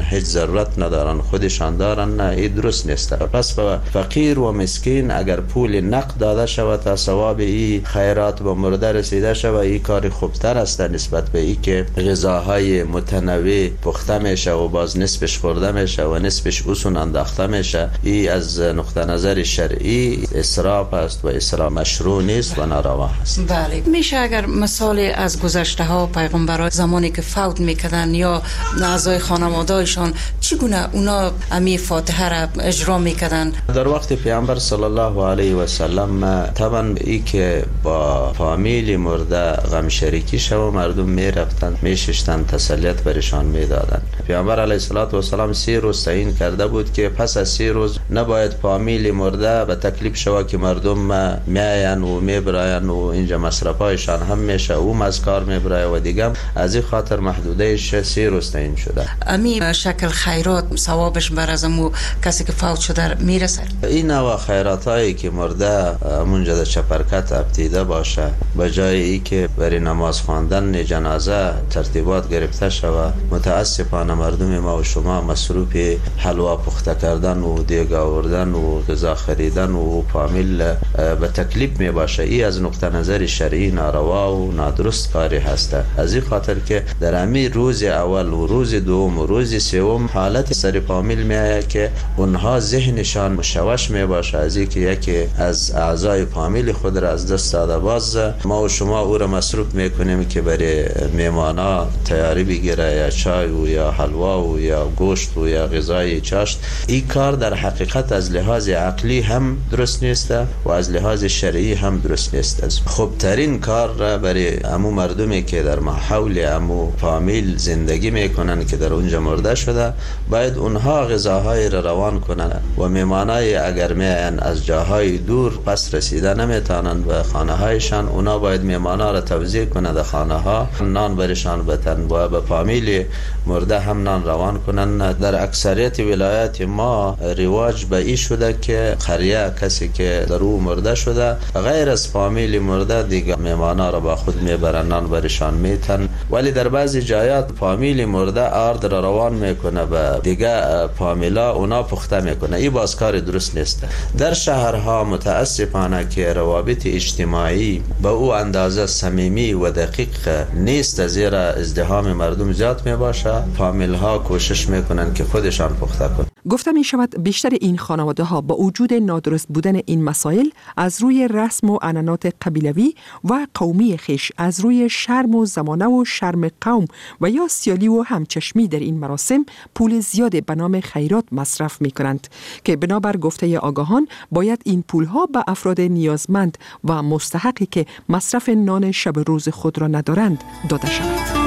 هیچ ضرورت ندارن خودشان دارن، نه این درست نیست. پس به فقیر و مسکین اگر پول نقد داده شود تا ثواب این خیرات به مرده رسیده شود، این کار خوبتر است نسبت به این که غذاهای متنوع پخته میشه و باز نصفش خورده میشه و نصفش اوسون انداخته میشه. این از نقطه نظر شرعی اسراف است و اسراف مشروع نیست و ناروا است. بله، میشه اگر مثال از گذشته ها پیغمبران زمانی که فوت میکردن یا اعضای خانواده‌شان چگونه اونا امی فاتحه را اجرا میکردن؟ در وقت پیامبر صلی الله علیه و سلم طبعا ای که با فامیل مرده غم شریکی شو مردم میرفتند میششتند تسلیت برشان میدادند. پیامبر علیه الصلاة و سلام 3 روز تعیین کرده بود که پس از 3 روز نباید فامیل مرده به تکلیف شود که مردم میاین و میبراین و اینجا مصرفایشان هم میشه و از کار میبرای و دیگه از این خاطر محدودهش 3 روز تعیین شده. امی شکل خیرات ثوابش بر از امو کسی که فوت شده میرسه؟ این نوع خیرات هایی که مرده منجا در چپرکت ابتیده باشه، به جای ای که برای نماز خواندن جنازه ترتیبات گرفته شود، متاسفانه مردم ما و شما مصروف حلوا پخته کردن و دیگ آوردن و غذا خریدن و فامیل به تکلیف می باشه. ای از نقطه نظر شرعی ناروا و نادرست کاری هسته. از این خاطر که در امی روز اول و روز دوم و روز سوم حالت سر فامیل می آید که اونها ذهنشان مشوش می باشه از اینکه یکی از اعضای فامیل خود را از دست داده. باز ما و شما او را مصروف میکنیم که برای میمانا تیاری بگیره، یا چای و یا حلوا و یا گوشت و یا غذای چاشت. این کار در حقیقت از لحاظ عقلی هم درست نیست و از لحاظ شرعی هم درست نیست. خوبترین کار را برای امو مردمی که در محول امو فامیل زندگی میکنن که در اونجا مرده شده، باید اونها غذاهای را روان کنن و میمانای اگر میان از جاهای دور پس رسیده نمیتونن به خانه هایشان، اونا باید میمانا را توزیع کنند در خانه ها، نان برشان بتن و به فامیل مرده هم نان روان کنن. در اکثریت ولایات ما رواج به این شده که قریه کسی که در او مرده شده غیر از فامیل مرده دیگه میمانا را با خود میبرن نان برشان میتن، ولی در بعضی جایات فامیل مرده آرد را روان میکنه به دیگه فامیلا، اونا پخته میکنه. این باز کار درست نیست. در شهرها متاسفانه که روابط اجتماعی به او اندازه صمیمی و دقیق نیست، زیرا ازدحام مردم زیاد می باشه، فامیل ها کوشش میکنن که خودشان پخته کنن. گفته می شود بیشتر این خانواده ها با وجود نادرست بودن این مسائل از روی رسم و عنعنات قبیلوی و قومی خیش، از روی شرم و زمانه و شرم قوم و یا سیالی و همچشمی در این مراسم پول زیاد به نام خیرات مصرف می کنند که بنابر گفته آگاهان باید این پول ها به افراد نیازمند و مستحقی که مصرف نان شب روز خود را ندارند داده شود.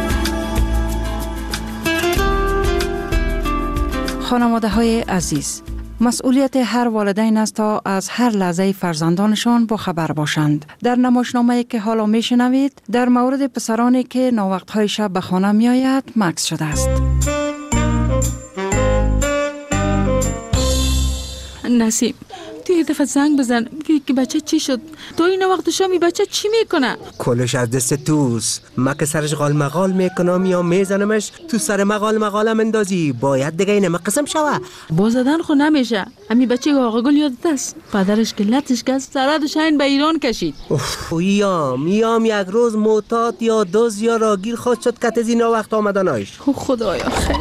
خانواده های عزیز، مسئولیت هر والدین است تا از هر لحظه فرزندانشان با خبر باشند. در نمایشنامه‌ای که حالا میشنوید در مورد پسرانی که ناوقت‌های شب به خانه میآید مکث شده است. نسیم، تو یه دفعه زنگ بزن بگی که بچه چی شد. تو این وقت شامی بچه چی میکنه؟ کلش از دست توست. ما که سرش قال مقال میکنم یا میزنمش تو سر مقالم اندازی. باید دیگه اینه قسم شوه. با زدن خو نمیشه. امی بچه آقا گل یادت است؟ پدرش که لطش کرد سرادش این به ایران کشید. یام یک روز معتاد یا دوز یا راگیر خواست شد که از اینا وقت آمدنایش. خدایا خیر.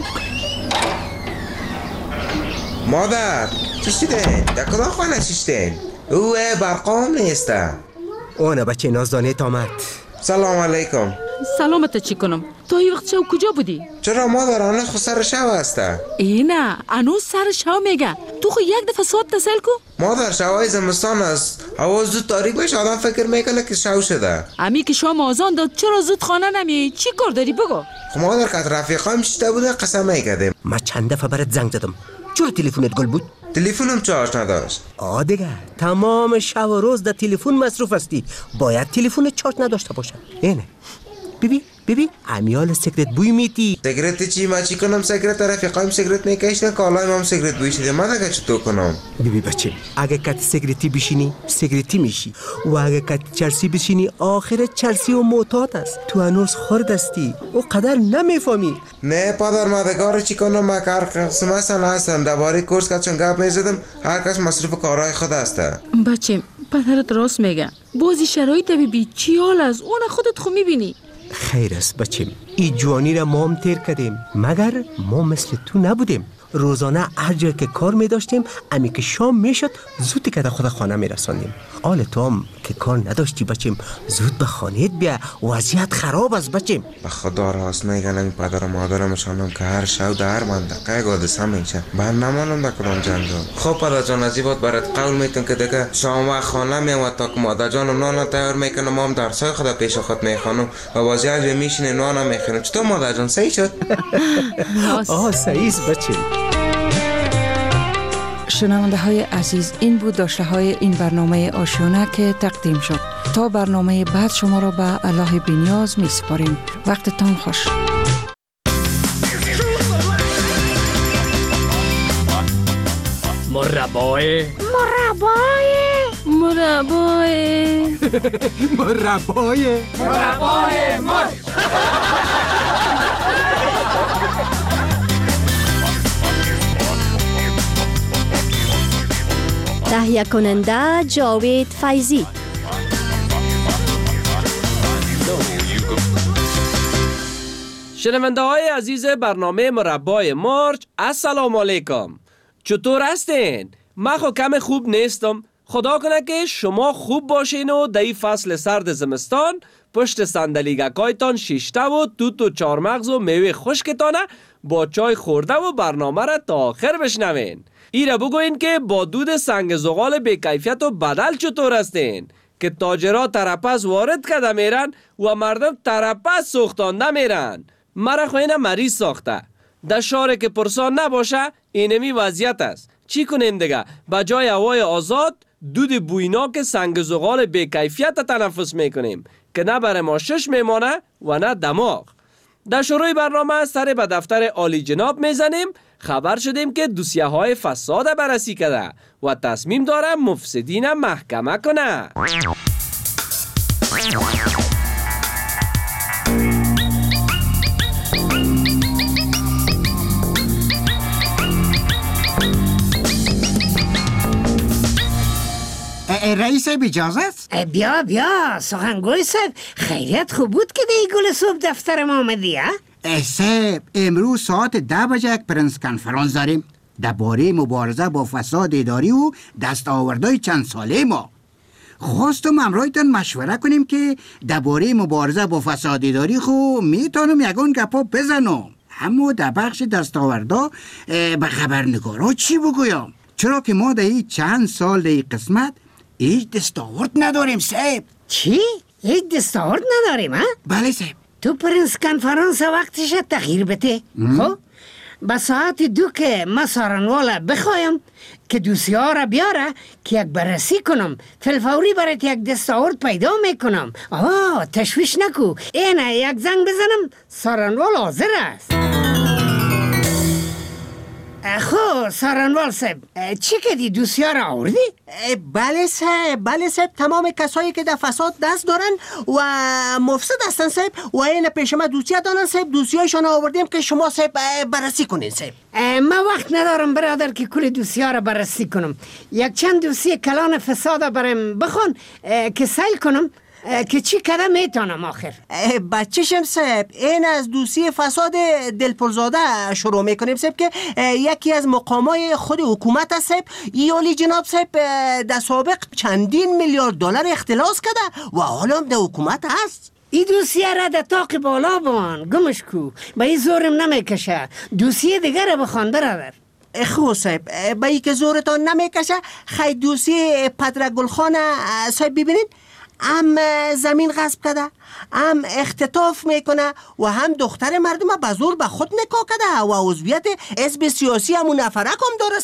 مادر چیشیدین؟ در کدام خانه چیشیدین؟ اوه برقام نیستم. اونه بچه نازدانه آمد. سلام علیکم. سلامت چی کنم؟ تو این وقت شو کجا بودی؟ چرا مادر آنه خود سر شو هسته؟ نه انو سر شو میگه. تو خود یک دفعه ساعت تسل کو؟ مادر شوهای زمستان است. هوا زود تاریک بشه آدم فکر میکنه که شو شده. امی که شام آزان داد چرا زود خانه نمی؟ چی کار داری بگو؟ خب مادر که رفیقام چیشته بوده قسم میکردیم. ما چند دفعه برات زنگ زدم. چرا تلفنت گل بود؟ تلفنم چارج نداشت. دیگه تمام شب و روز در تلفن مصروف هستی. باید تلفن چارج نداشته باشه. اینه ببین امیال سیگرت بوی میتی. سیگرت چی؟ ما چی کنم؟ سیگرت رفیقایم سیگرت میکشن، کالایم هم سیگرت بوی شده. من دیگه چطور کنم؟ ببین بچه، اگه کت سیگرتی بشینی سیگرتی میشی و اگه کت چرسی بشینی آخر چرسی و معتاد است. تو هنوز خرد هستی و قدر نمیفهمی. نه پدر مادگار چی کنم؟ من کار قسم هستم درباره کورس که چون گپ میزدم هر کس مصروف کارهای خود است. بچه پدرت راست میگه. بازی شرایط ببین چی حال است، اون خودت خو میبینی. خیر است بچه، این جوانی را ما هم تیر کردیم مگر ما مثل تو نبودیم. روزانه هر جا که کار می داشتیم امی که شام می شد زود که در خود خانه می رساندیم. حال تو هم که کار نداشتی بچیم زود به خانهت بیا، وضعیت خراب است بچیم. به خدا راست میگن این پدر و مادرمشانم که هر شب در منطقه گادسه میشه من نمانم در کدام جنجال. خب پدر جان از این برات قول میتون که دیگه شام و خانه میامد تا که مادر جانم نان تیار میکنم، ما هم درسای خود پیش خود میخوانم و بازی از میشینه نان میخورم. چطور مادر جان صحیح شد؟ صحیح است بچیم. شنونده های عزیز، این بود داشته های این برنامه آشیانه که تقدیم شد. تا برنامه بعد شما را به الله بی‌نیاز می سپاریم. وقتتان خوش. مربای تهیه کننده جاوید فیضی. شنونده های عزیز برنامه مربای مارچ، السلام علیکم. چطور هستین؟ من خو کم خوب نیستم. خدا کنه که شما خوب باشین و در این فصل سرد زمستان پشت صندلیگکایتان شیشته و توت و چارمغز و میوه خشکتانه با چای خورده و برنامه را تا آخر بشنوین. ایره بگوین که با دود سنگ زغال بی کیفیت و بدل چطور هستین که تاجرها ترپس وارد کرده میرن و مردم ترپس سوختانده میرن. مرا خوینه مریض ساخته. در شهر که پرسان نباشه اینمی وضعیت است. چی کنیم دیگه؟ بجای هوای آزاد دود بویناک سنگ زغال بی کیفیت تنفس میکنیم که نه بر ما شش میمانه و نه دماغ. در شروع برنامه سر به دفتر عالی جناب میزنیم. خبر شدیم که دوسیه های فساد بررسی کرده و تصمیم داره مفسدین محکمه کنه. رئیس اجازه است؟ بیا سخنگوی صاحب، خیریت خوب بود که دی گل صبح دفتر ما آمدی ها؟ صاحب امروز ساعت 10 بجه یک پرنس کنفرانس داریم درباره مبارزه با فساد اداری و دستاوردهای چند ساله ما. خواستم همراهتان مشوره کنیم که درباره مبارزه با فساد اداری خو میتونم یگان گپا بزنم، اما در بخش دستاوردا به خبرنگارا چی بگویم؟ چرا که ما در این چند سال در این قسمت هیچ دستاورد نداریم صاحب. چی؟ هیچ دستاورد نداریم ها؟ بله صاحب. تو پرنس کنفرانس وقتش تغییر بده. خب با ساعت 2 که ما سارنوالا بخوایم که دوسیه ها را بیاره که یک بررسی کنم، فلفوری برات یک دستاورد پیدا میکنم. تشویش نکو، اینه یک زنگ بزنم سارنوال حاضر است. خب سارنوال صاحب، چی که دی دوسیه را آوردی؟ بله صاحب، تمام کسایی که در فساد دست دارن و مفسد هستن صاحب و این پیش ما دوسیه دارن صاحب، دوسیهشان آوردیم که شما صاحب بررسی کنین صاحب. ما وقت ندارم برادر که کل دوسیه را بررسی کنم. یک چند دوسیه کلان فساد برام بخون که سیل کنم که چی کده میتونم آخر. بچه‌شم صاحب، این از دوسیه فساد دلپرزاده شروع میکنیم صاحب که یکی از مقامای خود حکومت است صاحب. عالی جناب صاحب در سابق چندین میلیارد دلار اختلاس کرده و حالا هم در حکومت هست. این دوسیه را در تاق بالا بان گمش کو، با این زورم نمیکشه. دوسیه دیگر را بخوان برادر. خب صاحب، با این که زورتان نمیکشه خیلی دوسیه پدر گلخان صاحب ببینید، هم زمین غصب کرده، هم اختطاف میکنه و هم دختر مردم به زور به خود نکاح کرده و عضویت حزب سیاسی همون نفرک هم داره صاحب.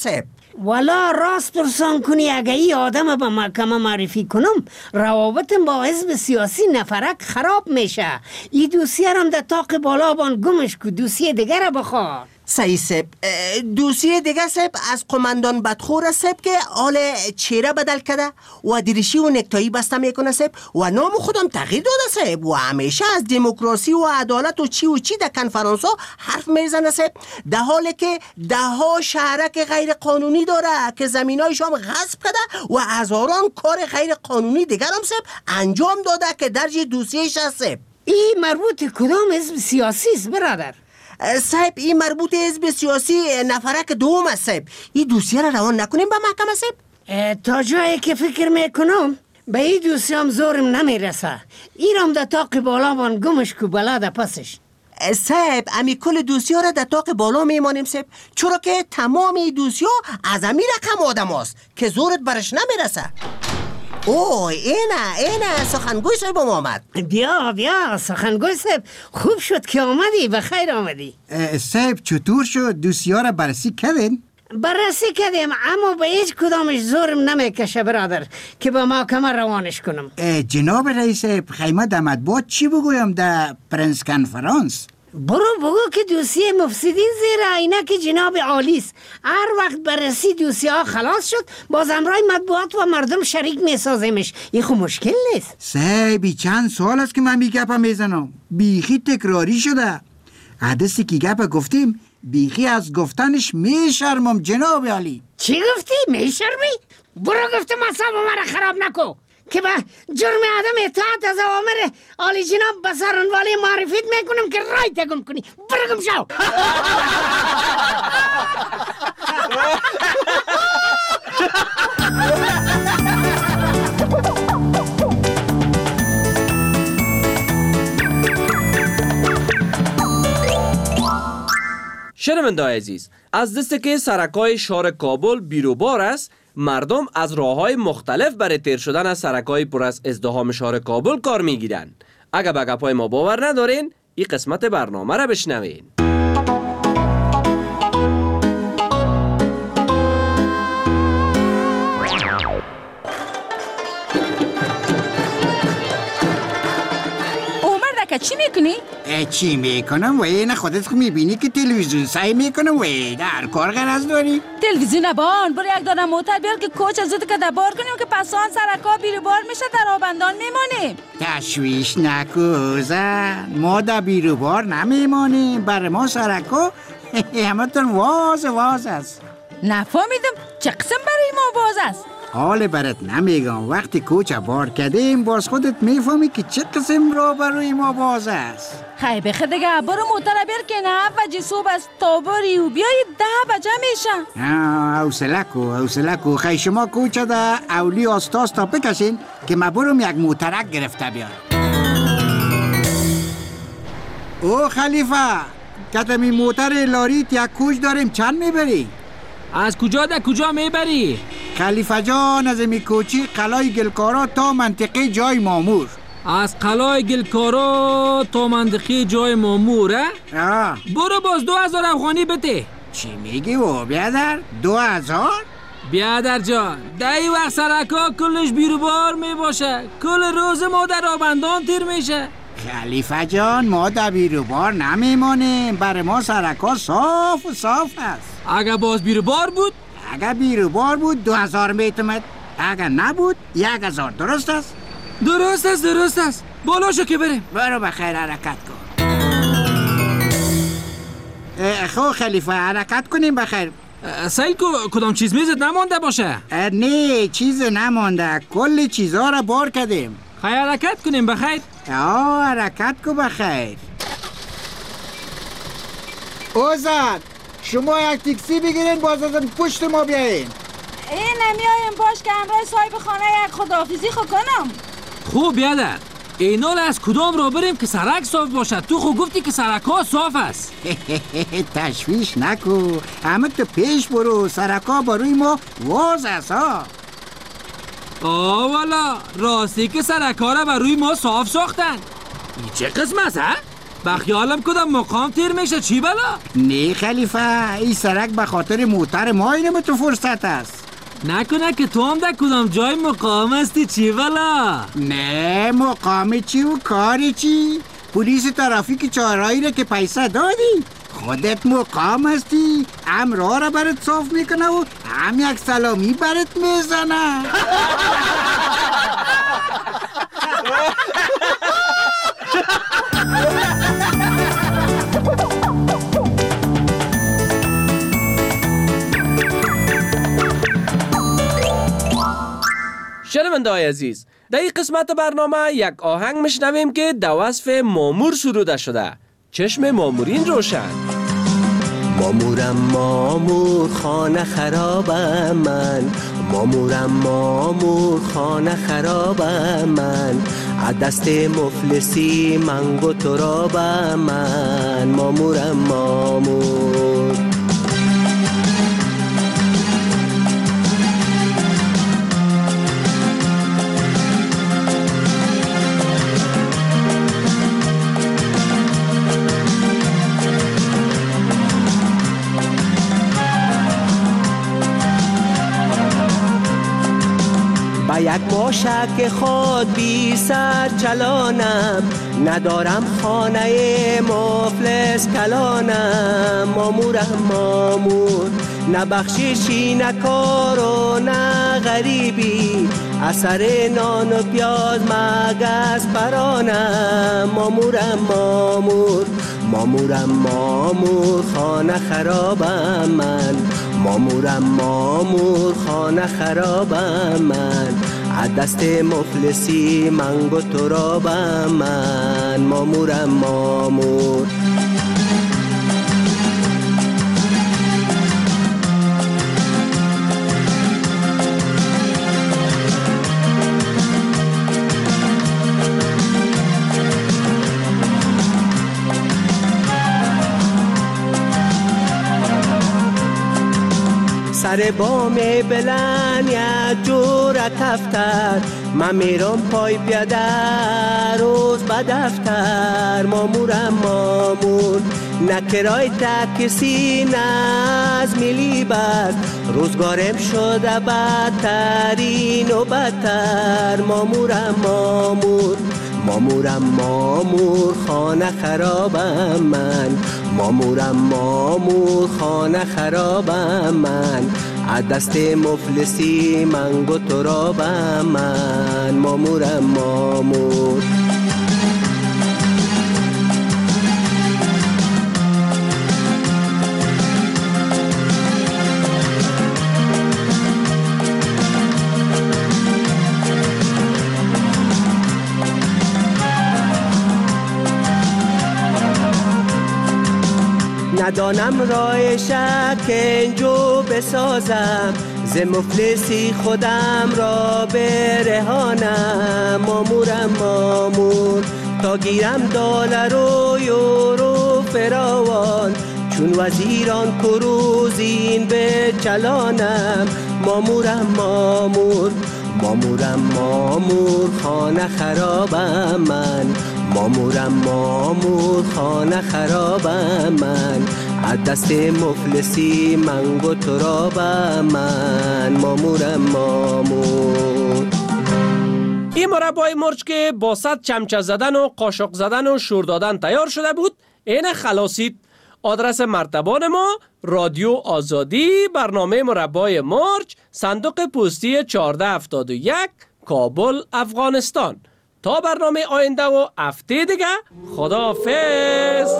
والا راست پرسان کنی اگه ای آدم به محکمه معرفی کنم روابطم با حزب سیاسی نفرک خراب میشه. ای دوسیه رم در طاق بالا بان گمش کو دوسیه دیگر بخواه. صحیح سب. دوسیه دیگه سب از قماندان بدخور سب که حال چهره بدل کرده و دیرشی و نکتایی بسته میکنه سب و نام خودم تغییر داده سب و همیشه از دموکراسی و عدالت و چی در کنفرانس ها حرف میزنه سب، در حالی که ده ها شهرک غیر قانونی داره که زمینایش هم غصب کرده و هزاران کار غیر قانونی دیگر هم سب انجام داده که درج دوسیهش هست سب. ای مربوط کدام حزب سیاسی است برادر؟ صاحب این مربوط حزب سیاسی نفرک دوم است صاحب. این دوسیه را روان نکنیم به محکمه صاحب؟ تا جایی که فکر میکنم به این دوسیه هم زورم نمیرسه. ایرام در طاق بالا بان گمش کو بلده پسش. صاحب امی کل دوسیه را در طاق بالا میمانیم صاحب، چرا که تمام این دوسیه از امی رقم آدم هست که زورت برش نمیرسه. اوه اینه سخنگوی صاحب آمد. بیا سخنگوی صاحب خوب شد که آمدی، بخیر آمدی. صاحب چطور شد؟ دوسیه را بررسی کردین؟ بررسی کردیم اما به هیچ کدامش زورم نمیکشه برادر که به محکمه روانش کنم. جناب رئیس خیمه در مطبوعات چی بگویم در پرنس کنفرانس؟ بگو که دوسیه مفسدین زیر عینک جناب عالی است. هر وقت بررسی دوسیه ها خلاص شد باز امرای مطبوعات و مردم شریک میسازیمش. این خو مشکل نیست. صاحبی چند سال است که من بی گپا میزنم، بیخی تکراری شده. حدثی که گپا گفتیم بیخی از گفتنش میشرمم جناب عالی. چی گفتی؟ میشرمی؟ برو گفتم اصاب مرا خراب نکو که به جرم عدم اطاعت از اوامر عالی جناب به سرانوالی معرفیت میکنم که رای تگم کنی. برو گم شو. شنونده عزیز، از دسته که سرکای شهر کابل بیروبار است، مردم از راه‌های مختلف برای تیر شدن از سرکای پر از ازدحام شهر کابل کار میگیرن. اگه به گپای ما باور ندارین، این قسمت برنامه را بشنوین. چی میکنی؟ چی میکنم؟ وی خودت خود میبینی که تلویزیون سعی میکنم. وی در کار غرض داری؟ تلویزیون بان برو یک دانه موتر بیار که کوچ از زود که دبار کنیم که پسان سرکا بیروبار میشه در آبندان میمانیم. تشویش نکو زن، ما در بیروبار نمیمانیم. بر ما سرکا همه تون واز است. نفهمیدم چه قسم برای ما واز است؟ حال برات نمیگم، وقتی کوچه بار کردیم باز خودت میفهمی که چه قسم را برای ما باز است. خیلی بخیر دیگه برو موتر بیار که نه وجه صبح از تاباری و بیایی 10 بجه میشن. حوصله کو خیلی شما کوچه ده اولی آستاس تا بکشین که ما برم یک موترک گرفته بیارم. او خلیفه کتمی موتر لاریت یک کوچ داریم، چند میبری؟ از کجا ده کجا میبری؟ خلیفه جان از می کوچی قلعه گلکارا تا منطقه جای مامور. از قلعه گلکارا تا منطقه جای مامور برو باز 2000 افغانی بده. چی میگی و بیادر؟ 2000؟ بیادر جان دایی وقت سرکا کلش بیروبار میباشه، کل روز ما در آبندان تیر میشه. خلیفه جان ما در بیروبار نمیمانیم، برای ما سرکا صاف است. اگه باز بیروبار بود؟ اگه بیروبار بود 2000 میتومد، اگه نبود 1000. درست است؟ درست است. بالا شو که بریم. برو بخیر حرکت کن. خب خلیفه حرکت کنیم بخیر. سعی کدام چیز میزد نمانده باشه؟ نه چیز نمانده، کل چیزها را بار کردیم. خیلی حرکت کنیم بخیر. حرکت کن بخیر. اوزد شما یک تاکسی بگیرین باز از پشت ما بیاین. نمیایم باش که همراه صاحب خانه یک خداحافظی خو کنم. خوب بیادر اینال از کدام را بریم که سرک صاف باشد؟ تو خود گفتی که سرک ها صاف است. تشویش نکو، همه تو پیش برو، سرک ها بروی ما واز است ها. والا راستی که سرک ها را بروی ما صاف ساختن. این چه قسم است ها؟ بخیالم کدام مقام تیر میشه چی بلا؟ نه خلیفه، این سرک به خاطر موتر ما اینم تو فرصت است. نکنه که تو هم در کدام جای مقام هستی چی بلا؟ نه مقام چی و کاری چی؟ پلیس ترافیک چهارراهی را که پیسه دادی خودت مقام هستی، هم راه را برات صاف میکنه و هم یک سلامی برات میزنه. شنونده های عزیز، در این قسمت برنامه یک آهنگ میشنویم که در وصف مامور سروده شده. چشم مامورین روشن. مامورم مامور خانه خرابم من، مامورم مامور خانه خرابم من، دست مفلسی منگو ترابم من، مامورم مامور. با یک ماشک خود 200 چلانم، ندارم خانه مفلس کلانم، مامورم مامور. نه بخششی نه کار و نه غریبی، اثر نان و پیاز مگس پرانم، مامورم مامور. مامورم مامور خانه خرابم من، مامورم مامور خانه خرابم من، دست مفلسی منگو ترابم من، مامورم مامور. سر بام بلند یک جور تفتر، من میرم پای پیاده روز به دفتر، مامورم مامور. نه کرای تاکسی نه از ملی بس، روزگارم شده بدترین و بدتر، مامورم مامور. مامورم مامور خانه خرابم من، مامورم مامور خانه خرابم من، دست مفلسی منگو ترابم من، مامورم مامور. ندانم راه شکنجو بسازم، ز مفلسی خودم را برهانم، مامورم مامور. تا گیرم دلار و یورو فراوان، چون وزیران کروزین به چلانم، مامورم مامور. مامورم مامور خانه خرابم من، مامورم مامور خانه خرابم من، دست مفلسی منگو ترابم من، مامورم مامور. این مربای مرچ که با 100 چمچه زدن و قاشق زدن و شور دادن تیار شده بود، این خلاصید. آدرس مرتبان ما رادیو آزادی، برنامه مربای مرچ، صندوق پستی 1471، کابل، افغانستان. تا برنامه آینده و هفته دیگه، خداحافظ.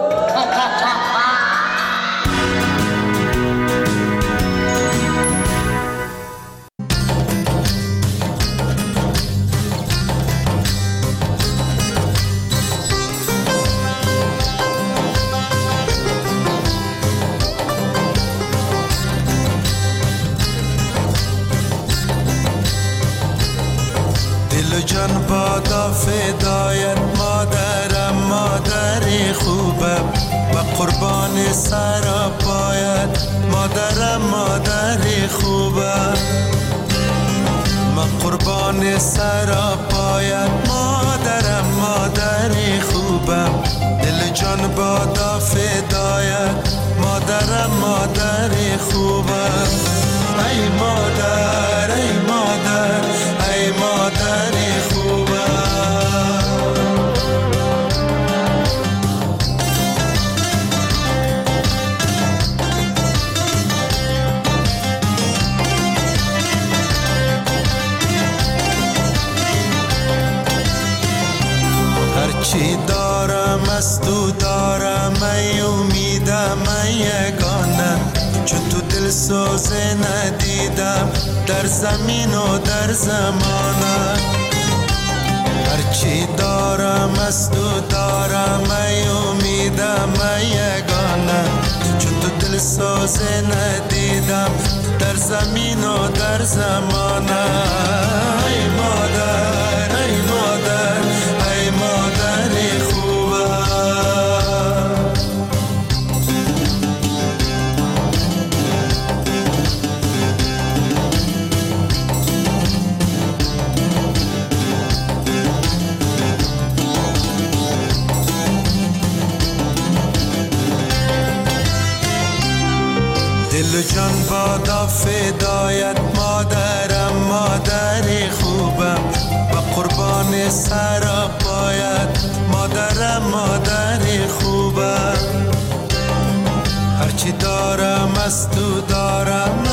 جان بادا فدایت مادرم، مادر خوبم، و قربان سر پایت مادرم، مادر خوبم، و قربان سر پایت مادرم، مادر خوبم. دل جان بادا فدایت مادرم مادر خوبم ای مادر ای مادر ای مادر خوبم هرچی دارم از تو دارم ای امیدم ای یگانه چون تو دل سوزه ندیدم در زمین و در زمانه هرچی دارم از تو دارم ای امیدم ای یگانه چون تو دل سوزه ندیدم در زمین و در زمانه ای مادر ای مادر ای مادر خوبم دل و جان بادا فدایت مادرم مادر خوبم و قربان سر پایت مادرم مادر خوبم هرچی دارم از تو دارم